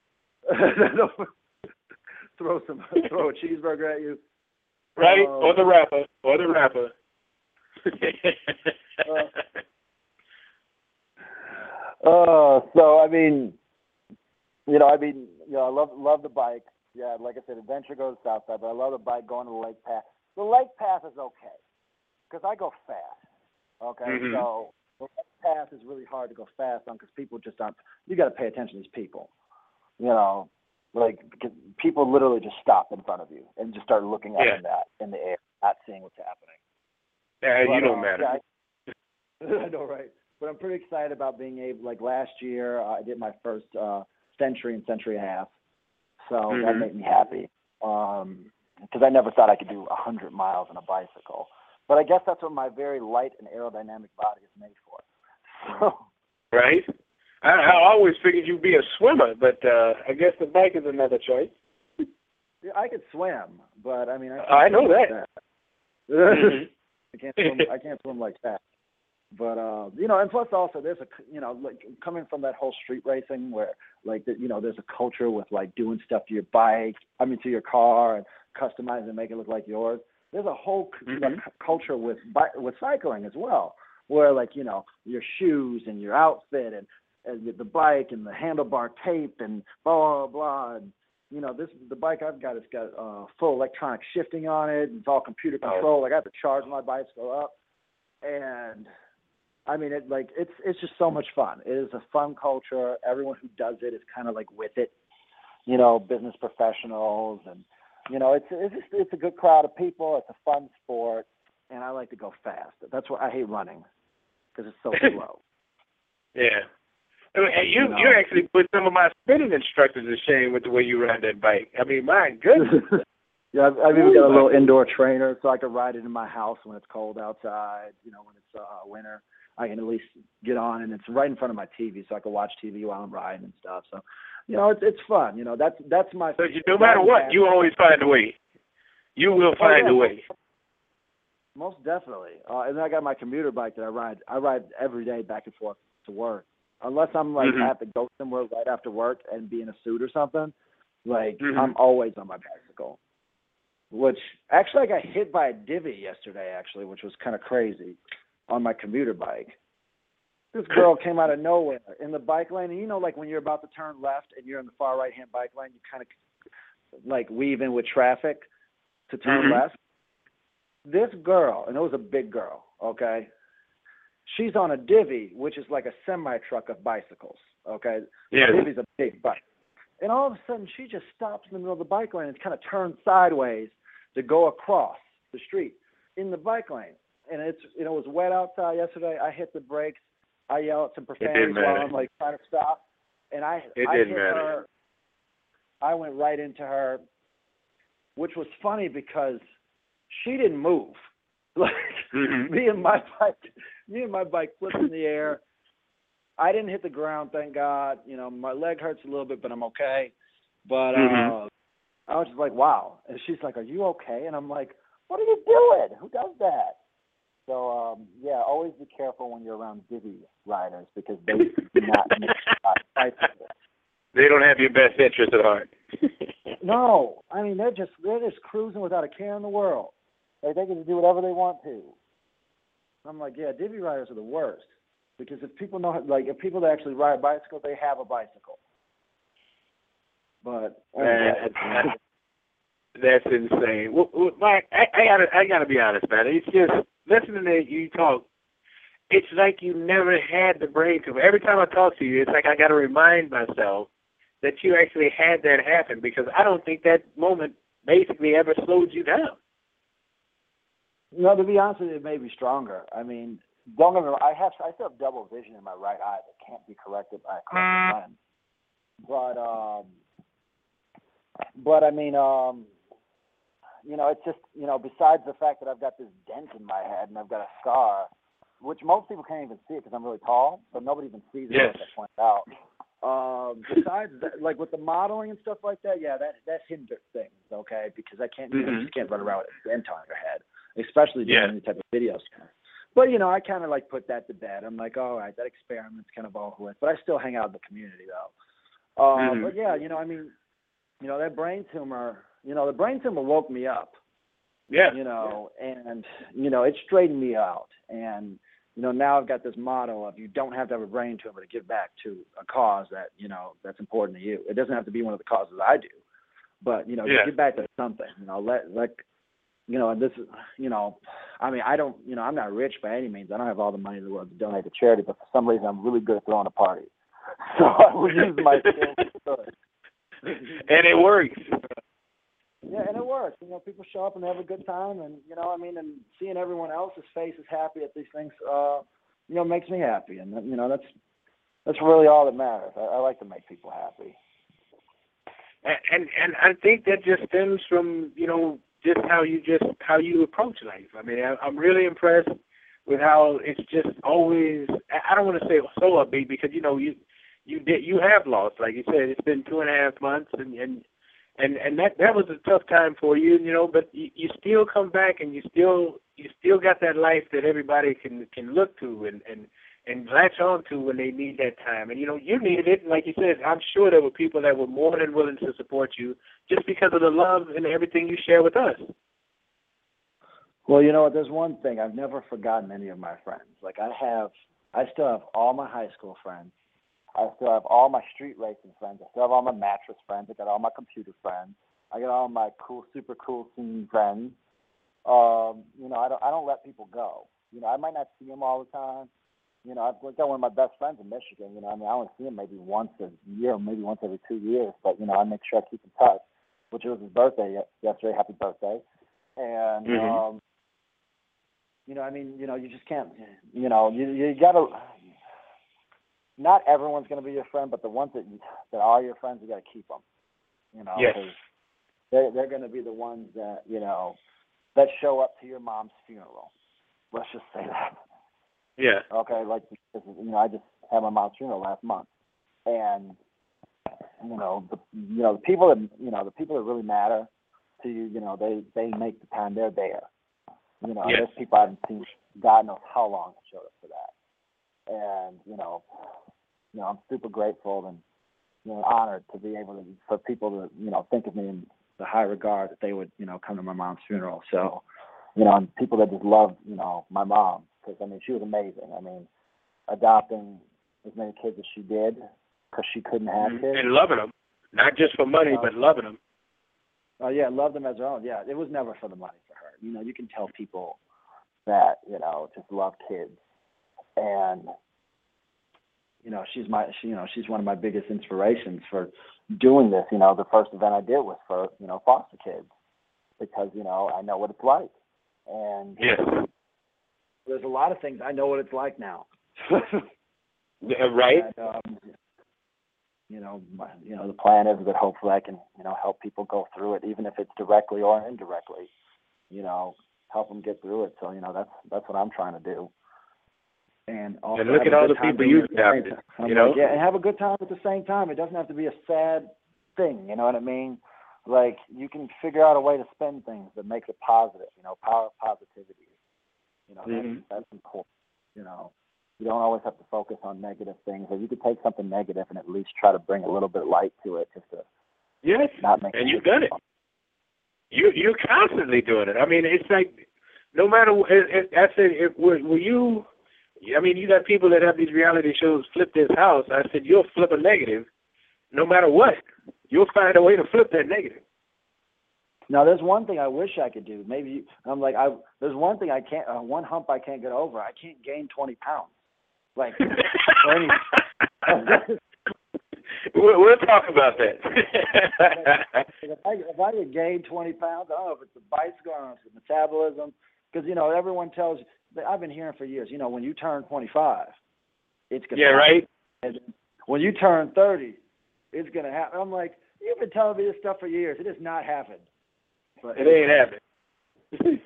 throw a cheeseburger at you, right? Or the rapper. So I mean, I love the bike. Yeah, like I said, adventure goes south side, but I love the bike going to the lake path. The lake path is okay because I go fast. Okay, so the lake path is really hard to go fast on because people just aren't. You got to pay attention to these people. Like people literally just stop in front of you and just start looking up in the air, not seeing what's happening. Yeah, you don't matter. Yeah, I know, right? But I'm pretty excited about being able. Like last year, I did my first century and century and a half, so that made me happy. Because I never thought I could do 100 miles on a bicycle. But I guess that's what my very light and aerodynamic body is made for. So. Right. I always figured you'd be a swimmer, but I guess the bike is another choice. Yeah, I could swim, but I mean, I know that. I can't swim like that. But and plus also there's like coming from that whole street racing where like there's a culture with like doing stuff to your bike, to your car and customizing and make it look like yours. There's a whole culture with cycling as well, where like your shoes and your outfit and the bike and the handlebar tape and blah blah blah. And, the bike I've got, it's got full electronic shifting on it. It's all computer controlled. I got to charge my bicycle up, and I mean it's just so much fun. It is a fun culture. Everyone who does it is kind of like with it. Business professionals and it's a good crowd of people. It's a fun sport, and I like to go fast. That's why I hate running because it's so slow. Yeah. You actually put some of my spinning instructors to shame with the way you ride that bike. I mean, my goodness. Yeah, I've even got a little indoor trainer so I can ride it in my house when it's cold outside. When it's winter, I can at least get on, and it's right in front of my TV, so I can watch TV while I'm riding and stuff. So, it's fun. That's my. So no matter what, you always find a way. You will find a way. Most definitely. And then I got my commuter bike that I ride. I ride every day back and forth to work. Unless I'm like I have to go somewhere right after work and be in a suit or something, like I'm always on my bicycle. Which actually I got hit by a divvy yesterday, which was kind of crazy on my commuter bike. This girl came out of nowhere in the bike lane, and like when you're about to turn left and you're in the far right hand bike lane, you kind of like weave in with traffic to turn left. This girl, and it was a big girl, okay? She's on a divvy, which is like a semi-truck of bicycles, okay? Yeah. The divvy's a big bike. And all of a sudden, she just stops in the middle of the bike lane and kind of turns sideways to go across the street in the bike lane. And it was wet outside yesterday. I hit the brakes. I yelled some profanities while I'm like trying to stop. And I hit her. I went right into her, which was funny because she didn't move. Like me and my bike flipped in the air. I didn't hit the ground, thank God. My leg hurts a little bit, but I'm okay. But I was just like, wow. And she's like, "Are you okay?" And I'm like, "What are you doing? Who does that?" So always be careful when you're around divvy riders because they do not make bicycles. They don't have your best interest at heart. No, I mean they're just cruising without a care in the world. Like they can do whatever they want to. I'm like, yeah, divvy riders are the worst because if people that actually ride bicycles, they have a bicycle. But that's insane. Well, Mike, I gotta be honest, man. It's just listening to you talk. it's like you never had the brain tumor. Every time I talk to you, it's like I got to remind myself that you actually had that happen, because I don't think that moment basically ever slowed you down. No, to be honest with you, it made me stronger. I mean, don't get me wrong, I still have double vision in my right eye that can't be corrected by a corrected lens. But I mean, you know, it's just, you know, besides the fact that I've got this dent in my head and I've got a scar, which most people can't even see it because I'm really tall, so nobody even sees it, Yes. as I point out. Besides that, like with the modeling and stuff like that, yeah, that hindered things, okay, because I can't, you know, you just can't run around with a dent on your head, especially doing any type of videos. But, you know, I kind of like put that to bed. I'm like, all right, that experiment's kind of over with, but I still hang out in the community though. But yeah, you know, I mean, you know, that brain tumor, you know, the brain tumor woke me up. Yeah. You know, and, you know, it straightened me out. And, you know, now I've got this motto of you don't have to have a brain tumor to give back to a cause that, you know, that's important to you. It doesn't have to be one of the causes I do. But, you know, give back to something. You know, let you know, and this is, you know, I mean, I don't, you know, I'm not rich by any means. I don't have all the money in the world to donate to charity, but for some reason I'm really good at throwing a party. So I would use my skills. And it works. Yeah, and it works. You know, people show up and they have a good time, and, you know, I mean, and seeing everyone else's faces happy at these things, you know, makes me happy. And, you know, that's really all that matters. I like to make people happy. And I think that just stems from, you know, just how you approach life. I mean, I'm really impressed with how it's just always, I don't want to say so upbeat, because, you know, you have lost, like you said, it's been 2.5 months, and that was a tough time for you, you know, but you still come back, and you still got that life that everybody can look to and latch on to when they need that time. And, you know, you needed it. And like you said, I'm sure there were people that were more than willing to support you just because of the love and everything you share with us. Well, you know what, there's one thing. I've never forgotten any of my friends. Like I still have all my high school friends. I still have all my street racing friends. I still have all my mattress friends. I got all my computer friends. I got all my super cool scene friends. You know, I don't let people go. You know, I might not see them all the time. You know, I've got one of my best friends in Michigan. You know, I mean, I only see him maybe once a year, maybe once every 2 years. But, you know, I make sure I keep in touch, which was his birthday yesterday. Happy birthday. And, you know, I mean, you know, you just can't, you know, you got to, not everyone's going to be your friend, but the ones that are your friends, you got to keep them, you know, because they're going to be the ones that, you know, that show up to your mom's funeral. Let's just say that. Yeah. Okay, like, you know, I just had my mom's funeral last month, and the people that really matter to you, you know, they make the time. They're there. You know, there's people I haven't seen God knows how long to show up for that, and you know, I'm super grateful and, you know, honored to be able to, for people to, you know, think of me in the high regard that they would, you know, come to my mom's funeral. So, you know, and people that just love, you know, my mom. Because, I mean, she was amazing. I mean, adopting as many kids as she did because she couldn't have kids. And loving them. Not just for money, but loving them. Oh, yeah, loved them as her own. Yeah, it was never for the money for her. You know, you can tell people that, you know, just love kids. And, you know, she's one of my biggest inspirations for doing this. You know, the first event I did was for, you know, foster kids because, you know, I know what it's like. And there's a lot of things I know what it's like now. Right. And, you know, the plan is that hopefully I can, you know, help people go through it, even if it's directly or indirectly. You know, help them get through it. So, you know, that's what I'm trying to do. And also look at all the people you've adopted. You know, yeah, and have a good time at the same time. It doesn't have to be a sad thing. You know what I mean? Like, you can figure out a way to spin things that makes it positive. You know, power of positivity. You know, that's important. You know, you don't always have to focus on negative things, or you could take something negative and at least try to bring a little bit of light to it, just to not make. And you've done it. You're constantly doing it. I mean, it's like no matter. I said, were you? I mean, you got people that have these reality shows. Flip this house. I said, you'll flip a negative, no matter what. You'll find a way to flip that negative. Now, there's one thing I wish I could do. There's one thing I can't, one hump I can't get over. I can't gain 20 pounds. Like, for any. We'll talk about that. if I could gain 20 pounds, I don't know if it's the bicycle or if it's the metabolism, because everyone tells you. I've been hearing for years. When you turn 25, it's gonna. Yeah, happen. right. And when you turn 30, it's gonna happen. I'm like, you've been telling me this stuff for years. It has not happened. But it ain't happening.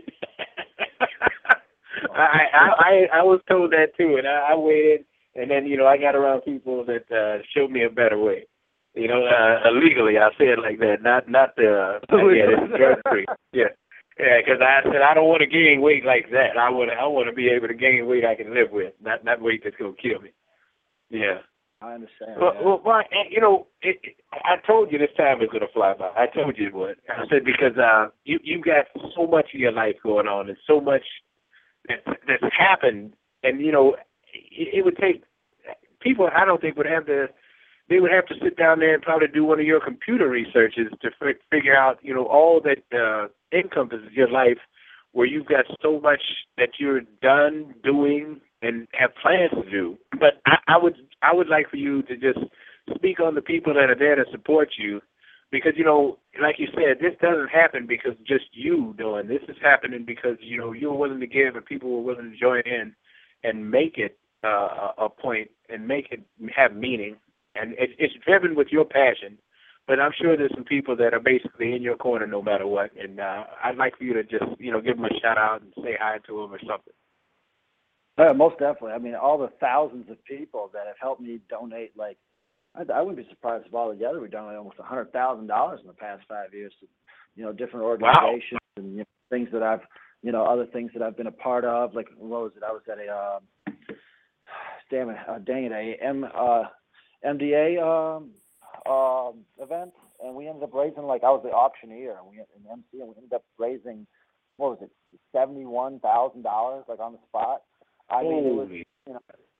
I was told that too, and I waited, and then I got around people that showed me a better way. Legally, I say it like that, not it's drug free. Yeah, because I said I don't want to gain weight like that. I want to be able to gain weight I can live with, not weight that's gonna kill me. Yeah. I understand. Well, I told you this time was going to fly by. I told you it would. I said because you've got so much of your life going on and so much that's happened, and it would take people. I don't think would have to. They would have to sit down there and probably do one of your computer researches to figure out all that encompasses your life, where you've got so much that you're done doing and have plans to do. But I would like for you to just speak on the people that are there to support you, because like you said, this doesn't happen because just you doing this is happening because you're willing to give and people were willing to join in and make it a point and make it have meaning, and it's driven with your passion. But I'm sure there's some people that are basically in your corner no matter what, and I'd like for you to just give them a shout out and say hi to them or something. Most definitely. I mean, all the thousands of people that have helped me donate, I wouldn't be surprised if all together we donated almost $100,000 in the past 5 years to, different organizations. Wow. And things that I've, other things that I've been a part of. Like, what was it? I was at a MDA event, and we ended up raising, I was the auctioneer, and the MC, and we ended up raising, what was it, $71,000, on the spot. I mean, it was,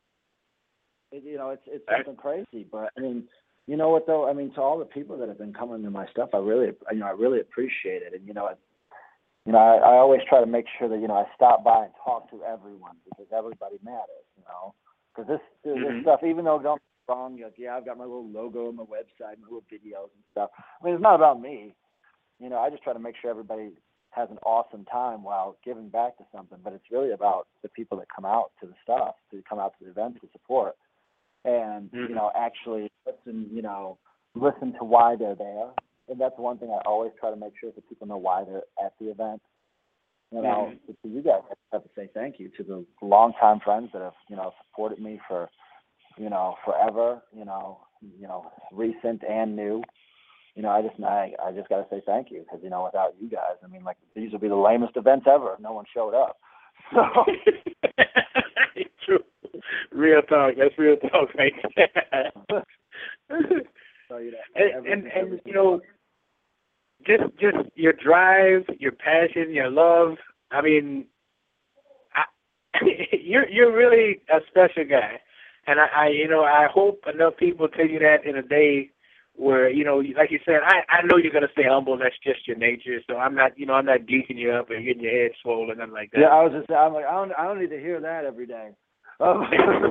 it's something crazy. But I mean, you know what though? I mean, to all the people that have been coming to my stuff, I really appreciate it. And I always try to make sure that I stop by and talk to everyone, because everybody matters. Because this stuff, even though don't get me wrong, I've got my little logo on my website, my little videos and stuff. I mean, it's not about me. I just try to make sure everybody has an awesome time while giving back to something, but it's really about the people that come out to the stuff, to come out to the events to support, and actually listen to why they're there. And that's one thing I always try to make sure that people know why they're at the event. To you guys, I have to say thank you to the longtime friends that have supported me for forever. Recent and new. I just got to say thank you, because without you guys, I mean, these would be the lamest events ever if no one showed up. So. True. Real talk. That's real talk, right? So, just your drive, your passion, your love. I mean, you're really a special guy, and I hope enough people tell you that in a day where, like you said, I know you're going to stay humble. That's just your nature. So I'm not geeking you up and getting your head swollen and nothing like that. Yeah, I was just saying, I don't need to hear that every day. But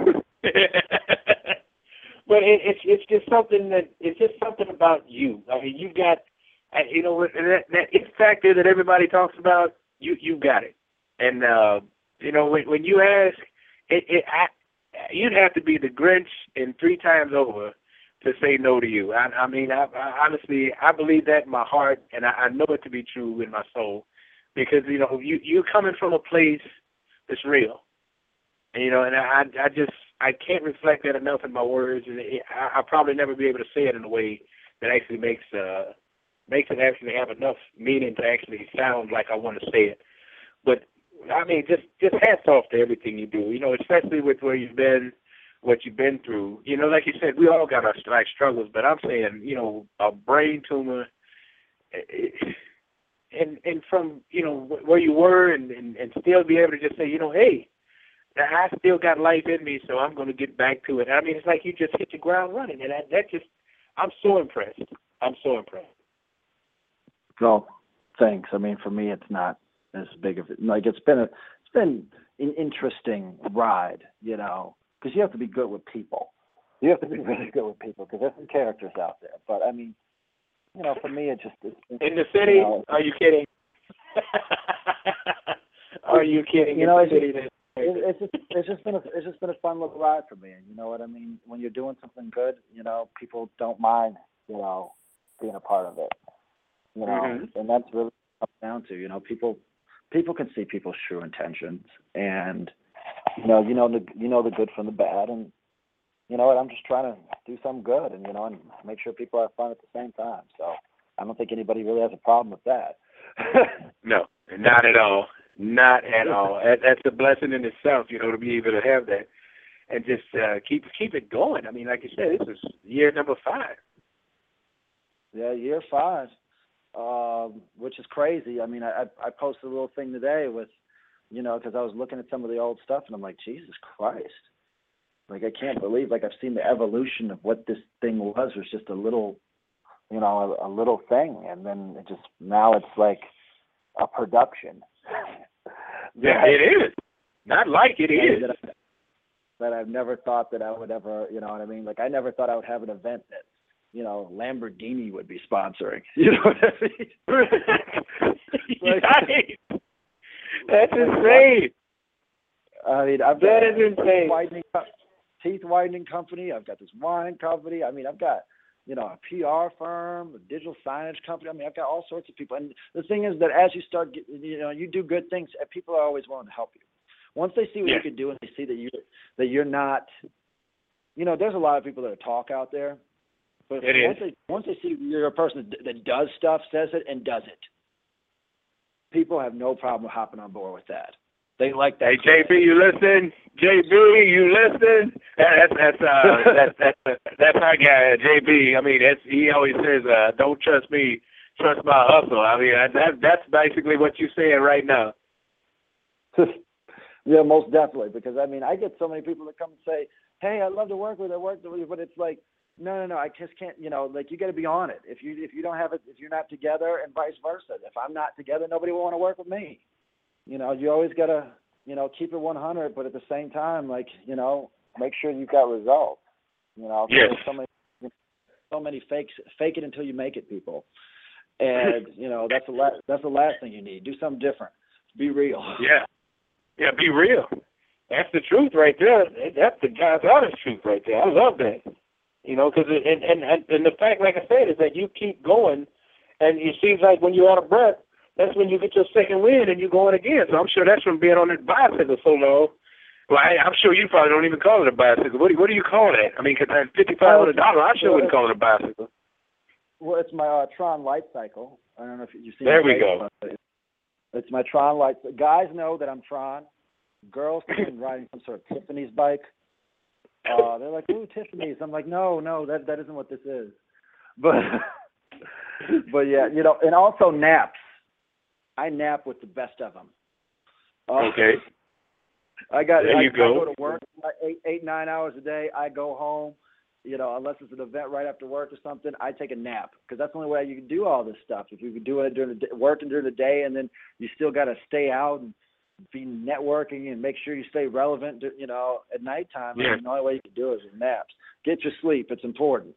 it's just something about you. I mean, you've got, that it factor that everybody talks about, you've got it. And, when you ask, you'd have to be the Grinch and 3 times over to say no to you. I mean, I honestly, I believe that in my heart, and I know it to be true in my soul, because, you're coming from a place that's real. And, and I can't reflect that enough in my words, and I'll probably never be able to say it in a way that actually makes it actually have enough meaning to actually sound like I want to say it. But, I mean, just hats off to everything you do, especially with where you've been, what you've been through. Like you said, we all got our struggles, but I'm saying, a brain tumor, and from, where you were and still be able to just say, hey, I still got life in me, so I'm going to get back to it. I mean, it's like you just hit the ground running, and that just, I'm so impressed. I'm so impressed. Well, Thanks. I mean, for me, it's not as big of a, like it's been an interesting ride, you know, because you have to be good with people. You have to be really good with people because there's some characters out there. But I mean, you know, for me, it's in the city. You know, are you kidding? Are you kidding? You know, in the city, it's just been a fun little ride for me. And you know what I mean? When you're doing something good, you know, people don't mind, you know, being a part of it. You know, and that's really what it comes down to. You know, people can see people's true intentions, and you know the good from the bad, and you know what? I'm just trying to do something good, and you know, and make sure people have fun at the same time. So I don't think anybody really has a problem with that. No, not at all. Not at all. That's a blessing in itself, you know, to be able to have that and just keep it going. I mean, like you said, this is year number 5. Yeah, year 5, which is crazy. I mean, I posted a little thing today with, you know, because I was looking at some of the old stuff, and I'm like, Jesus Christ. Like, I can't believe, like, I've seen the evolution of what this thing was just a little, you know, a little thing. And then it just, now it's like a production. Yeah, it is. Not like it is. That I've never thought that I would ever, you know what I mean? Like, I never thought I would have an event that, you know, Lamborghini would be sponsoring. You know what I mean? Right. That's insane. I mean, I've got that is insane. Teeth whitening company. I've got this wine company. I mean, I've got, you know, a PR firm, a digital signage company. I mean, I've got all sorts of people. And the thing is that as you start, you know, you do good things, people are always willing to help you. Once they see what you can do and they see that you're not, you know, there's a lot of people that talk out there. But once they see you're a person that does stuff, says it, and does it, people have no problem hopping on board with that. They like that. Hey, JB, you listen? JB, you listen? That's our guy, JB. I mean, he always says, "Don't trust me, trust my hustle." I mean, that's basically what you're saying right now. Yeah, most definitely. Because I mean, I get so many people that come and say, "Hey, I'd love to work with you," but it's like, no, I just can't. You know, like, you got to be on it. If you don't have it, if you're not together, and vice versa. If I'm not together, nobody will want to work with me. You know, you always got to, you know, keep it 100, but at the same time, like, you know, make sure you've got results. You know, yes. So many fake it until you make it people, and you know that's the last thing you need. Do something different. Be real. Yeah, be real. That's the truth right there. That's the God's honest truth right there. I love that. You know, because and the fact, like I said, is that you keep going, and it seems like when you're out of breath, that's when you get your second wind and you're going again. So I'm sure that's from being on that bicycle so long. Well, I'm sure you probably don't even call it a bicycle. What do you call that? I mean, because at $5,500, I sure wouldn't call it a bicycle. Well, it's my Tron Light Cycle. I don't know if you've seen it. There we go. It's my Tron Light. Guys know that I'm Tron. Girls think I'm riding some sort of Tiffany's bike. They're like, "Ooh, Tiffany's." I'm like, no, that isn't what this is. But yeah, you know, and also naps. I nap with the best of them. Okay. I go to work 8-9 hours a day. I go home, you know, unless it's an event right after work or something, I take a nap because that's the only way you can do all this stuff. If you can do it during the day, working during the day, and then you still got to stay out and be networking and make sure you stay relevant, you know, at nighttime. Yeah. I mean, the only way you can do it is with naps. Get your sleep. It's important.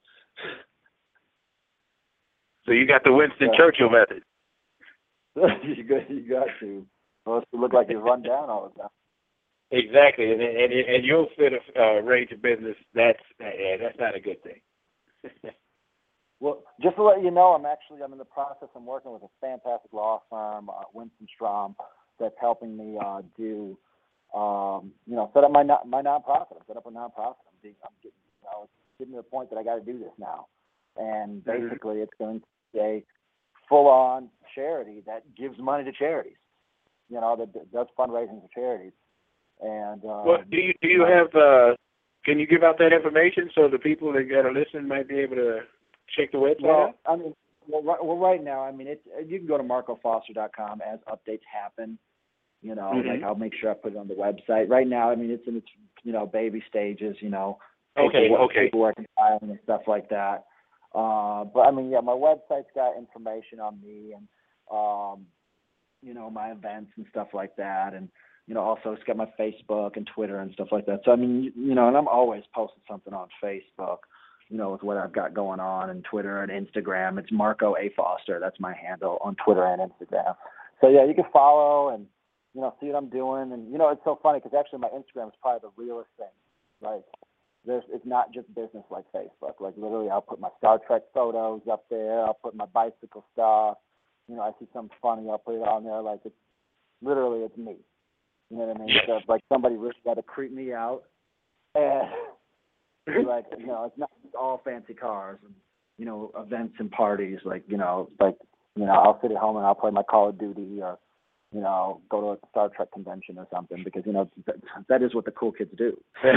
So you got the Winston Churchill method. you got to. Or else you look like you run down all the time. Exactly, and you'll fit a range of business. That's not a good thing. Well, just to let you know, I'm in the process. I'm working with a fantastic law firm, Winston Strom, that's helping me do, you know, set up my nonprofit. I'm set up a nonprofit. I'm getting to the point that I got to do this now, and basically, it's going to be a full-on charity that gives money to charities. You know, that does fundraising for charities. And well, do you have? Can you give out that information so the people that got to listen might be able to check the website out? I mean, right now, I mean, you can go to marcofoster.com as updates happen. You know, like, I'll make sure I put it on the website. Right now, I mean, it's in its, you know, baby stages. You know, paperwork and filing and stuff like that. But I mean, yeah, my website's got information on me, and you know, my events and stuff like that. And, you know, also it's got my Facebook and Twitter and stuff like that. So, I mean, you know, and I'm always posting something on Facebook, you know, with what I've got going on, and Twitter and Instagram. It's Marco A. Foster. That's my handle on Twitter and Instagram. So, yeah, you can follow and, you know, see what I'm doing. And, you know, it's so funny because actually my Instagram is probably the realest thing. Like, it's not just business like Facebook. Like, literally, I'll put my Star Trek photos up there. I'll put my bicycle stuff. You know, I see something funny, I'll put it on there. Like, it's literally, it's me. You know what I mean? So, like, somebody really got to creep me out. And, like, you know, it's not all fancy cars and, you know, events and parties. Like, I'll sit at home and I'll play my Call of Duty, or, you know, go to a Star Trek convention or something, because, you know, that is what the cool kids do. That's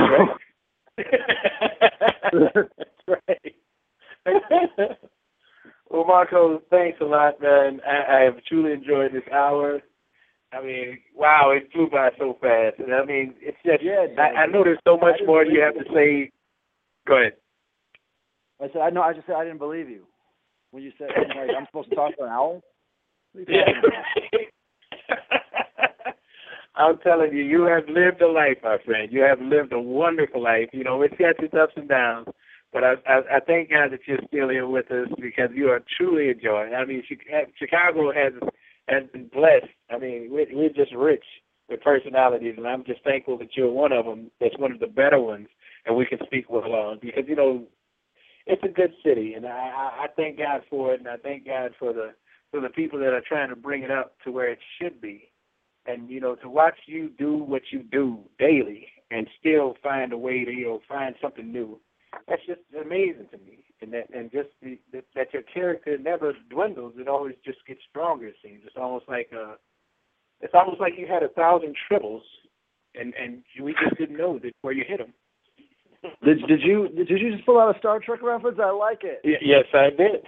right. That's right. Well, Marco, thanks a lot, man. I have truly enjoyed this hour. I mean, wow, it flew by so fast. And I mean, it's just, I know there's so much more you have to say. Go ahead. I just said I didn't believe you when you said, like, I'm supposed to talk for an hour. Yeah. I'm telling you, you have lived a life, my friend. You have lived a wonderful life. You know, it's got its ups and downs. But I thank God that you're still here with us, because you are truly enjoying. I mean, Chicago has been blessed. I mean, we're just rich with personalities, and I'm just thankful that you're one of them. That's one of the better ones, and we can speak well on, because, you know, it's a good city, and I thank God for it, and I thank God for the people that are trying to bring it up to where it should be. And, you know, to watch you do what you do daily and still find a way to, you know, find something new, that's just amazing to me. And that your character never dwindles; it always just gets stronger. It seems it's almost like you had 1,000 triples, and we just didn't know that where you hit them. Did you just pull out a Star Trek reference? I like it. Yes, I did.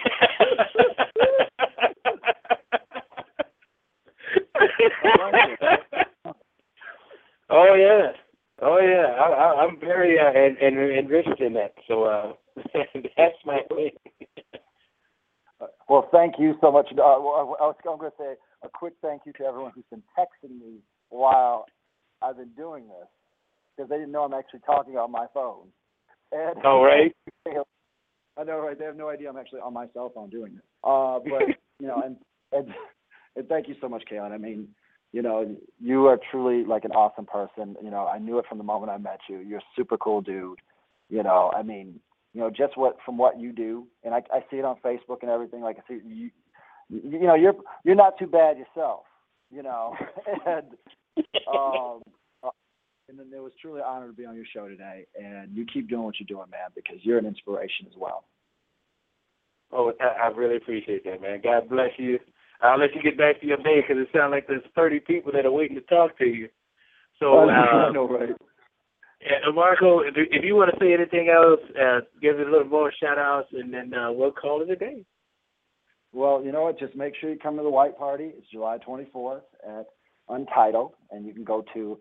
Oh yeah. I'm very enriched in that. So that's my thing. Well, thank you so much. I was going to say a quick thank you to everyone who's been texting me while I've been doing this, because they didn't know I'm actually talking on my phone. And, oh, right. I know, right? They have no idea I'm actually on my cell phone doing this. But you know, and thank you so much, Kaylin. I mean, you know, you are truly like an awesome person. You know, I knew it from the moment I met you. You're a super cool dude. You know, I mean, you know, just from what you do, and I see it on Facebook and everything. Like, I see you know, you're not too bad yourself. You know, and then it was truly an honor to be on your show today. And you keep doing what you're doing, man, because you're an inspiration as well. Oh, I really appreciate that, man. God bless you. I'll let you get back to your day, because it sounds like there's 30 people that are waiting to talk to you. So, I know, right? And Marco, if you want to say anything else, give it a little more shout-outs, and then we'll call it a day. Well, you know what? Just make sure you come to the White Party. It's July 24th at Untitled, and you can go to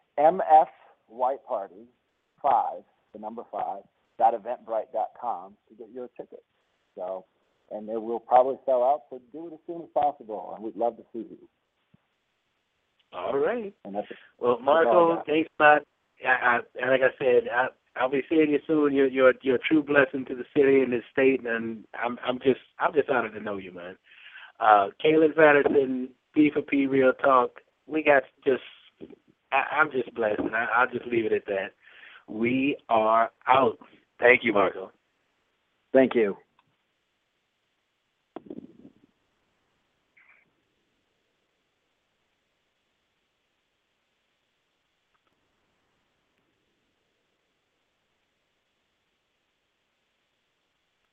mfwhiteparty5, the number 5, .eventbrite.com to get your ticket. So, and it will probably sell out, so do it as soon as possible, and we'd love to see you. All right. And that's well, Marco, thanks a lot. And like I said, I'll be seeing you soon. You're a true blessing to the city and the state, and I'm just honored to know you, man. Kaylin Patterson, P4P Real Talk. We got I'm just blessed, and I'll just leave it at that. We are out. Thank you, Marco. Thank you.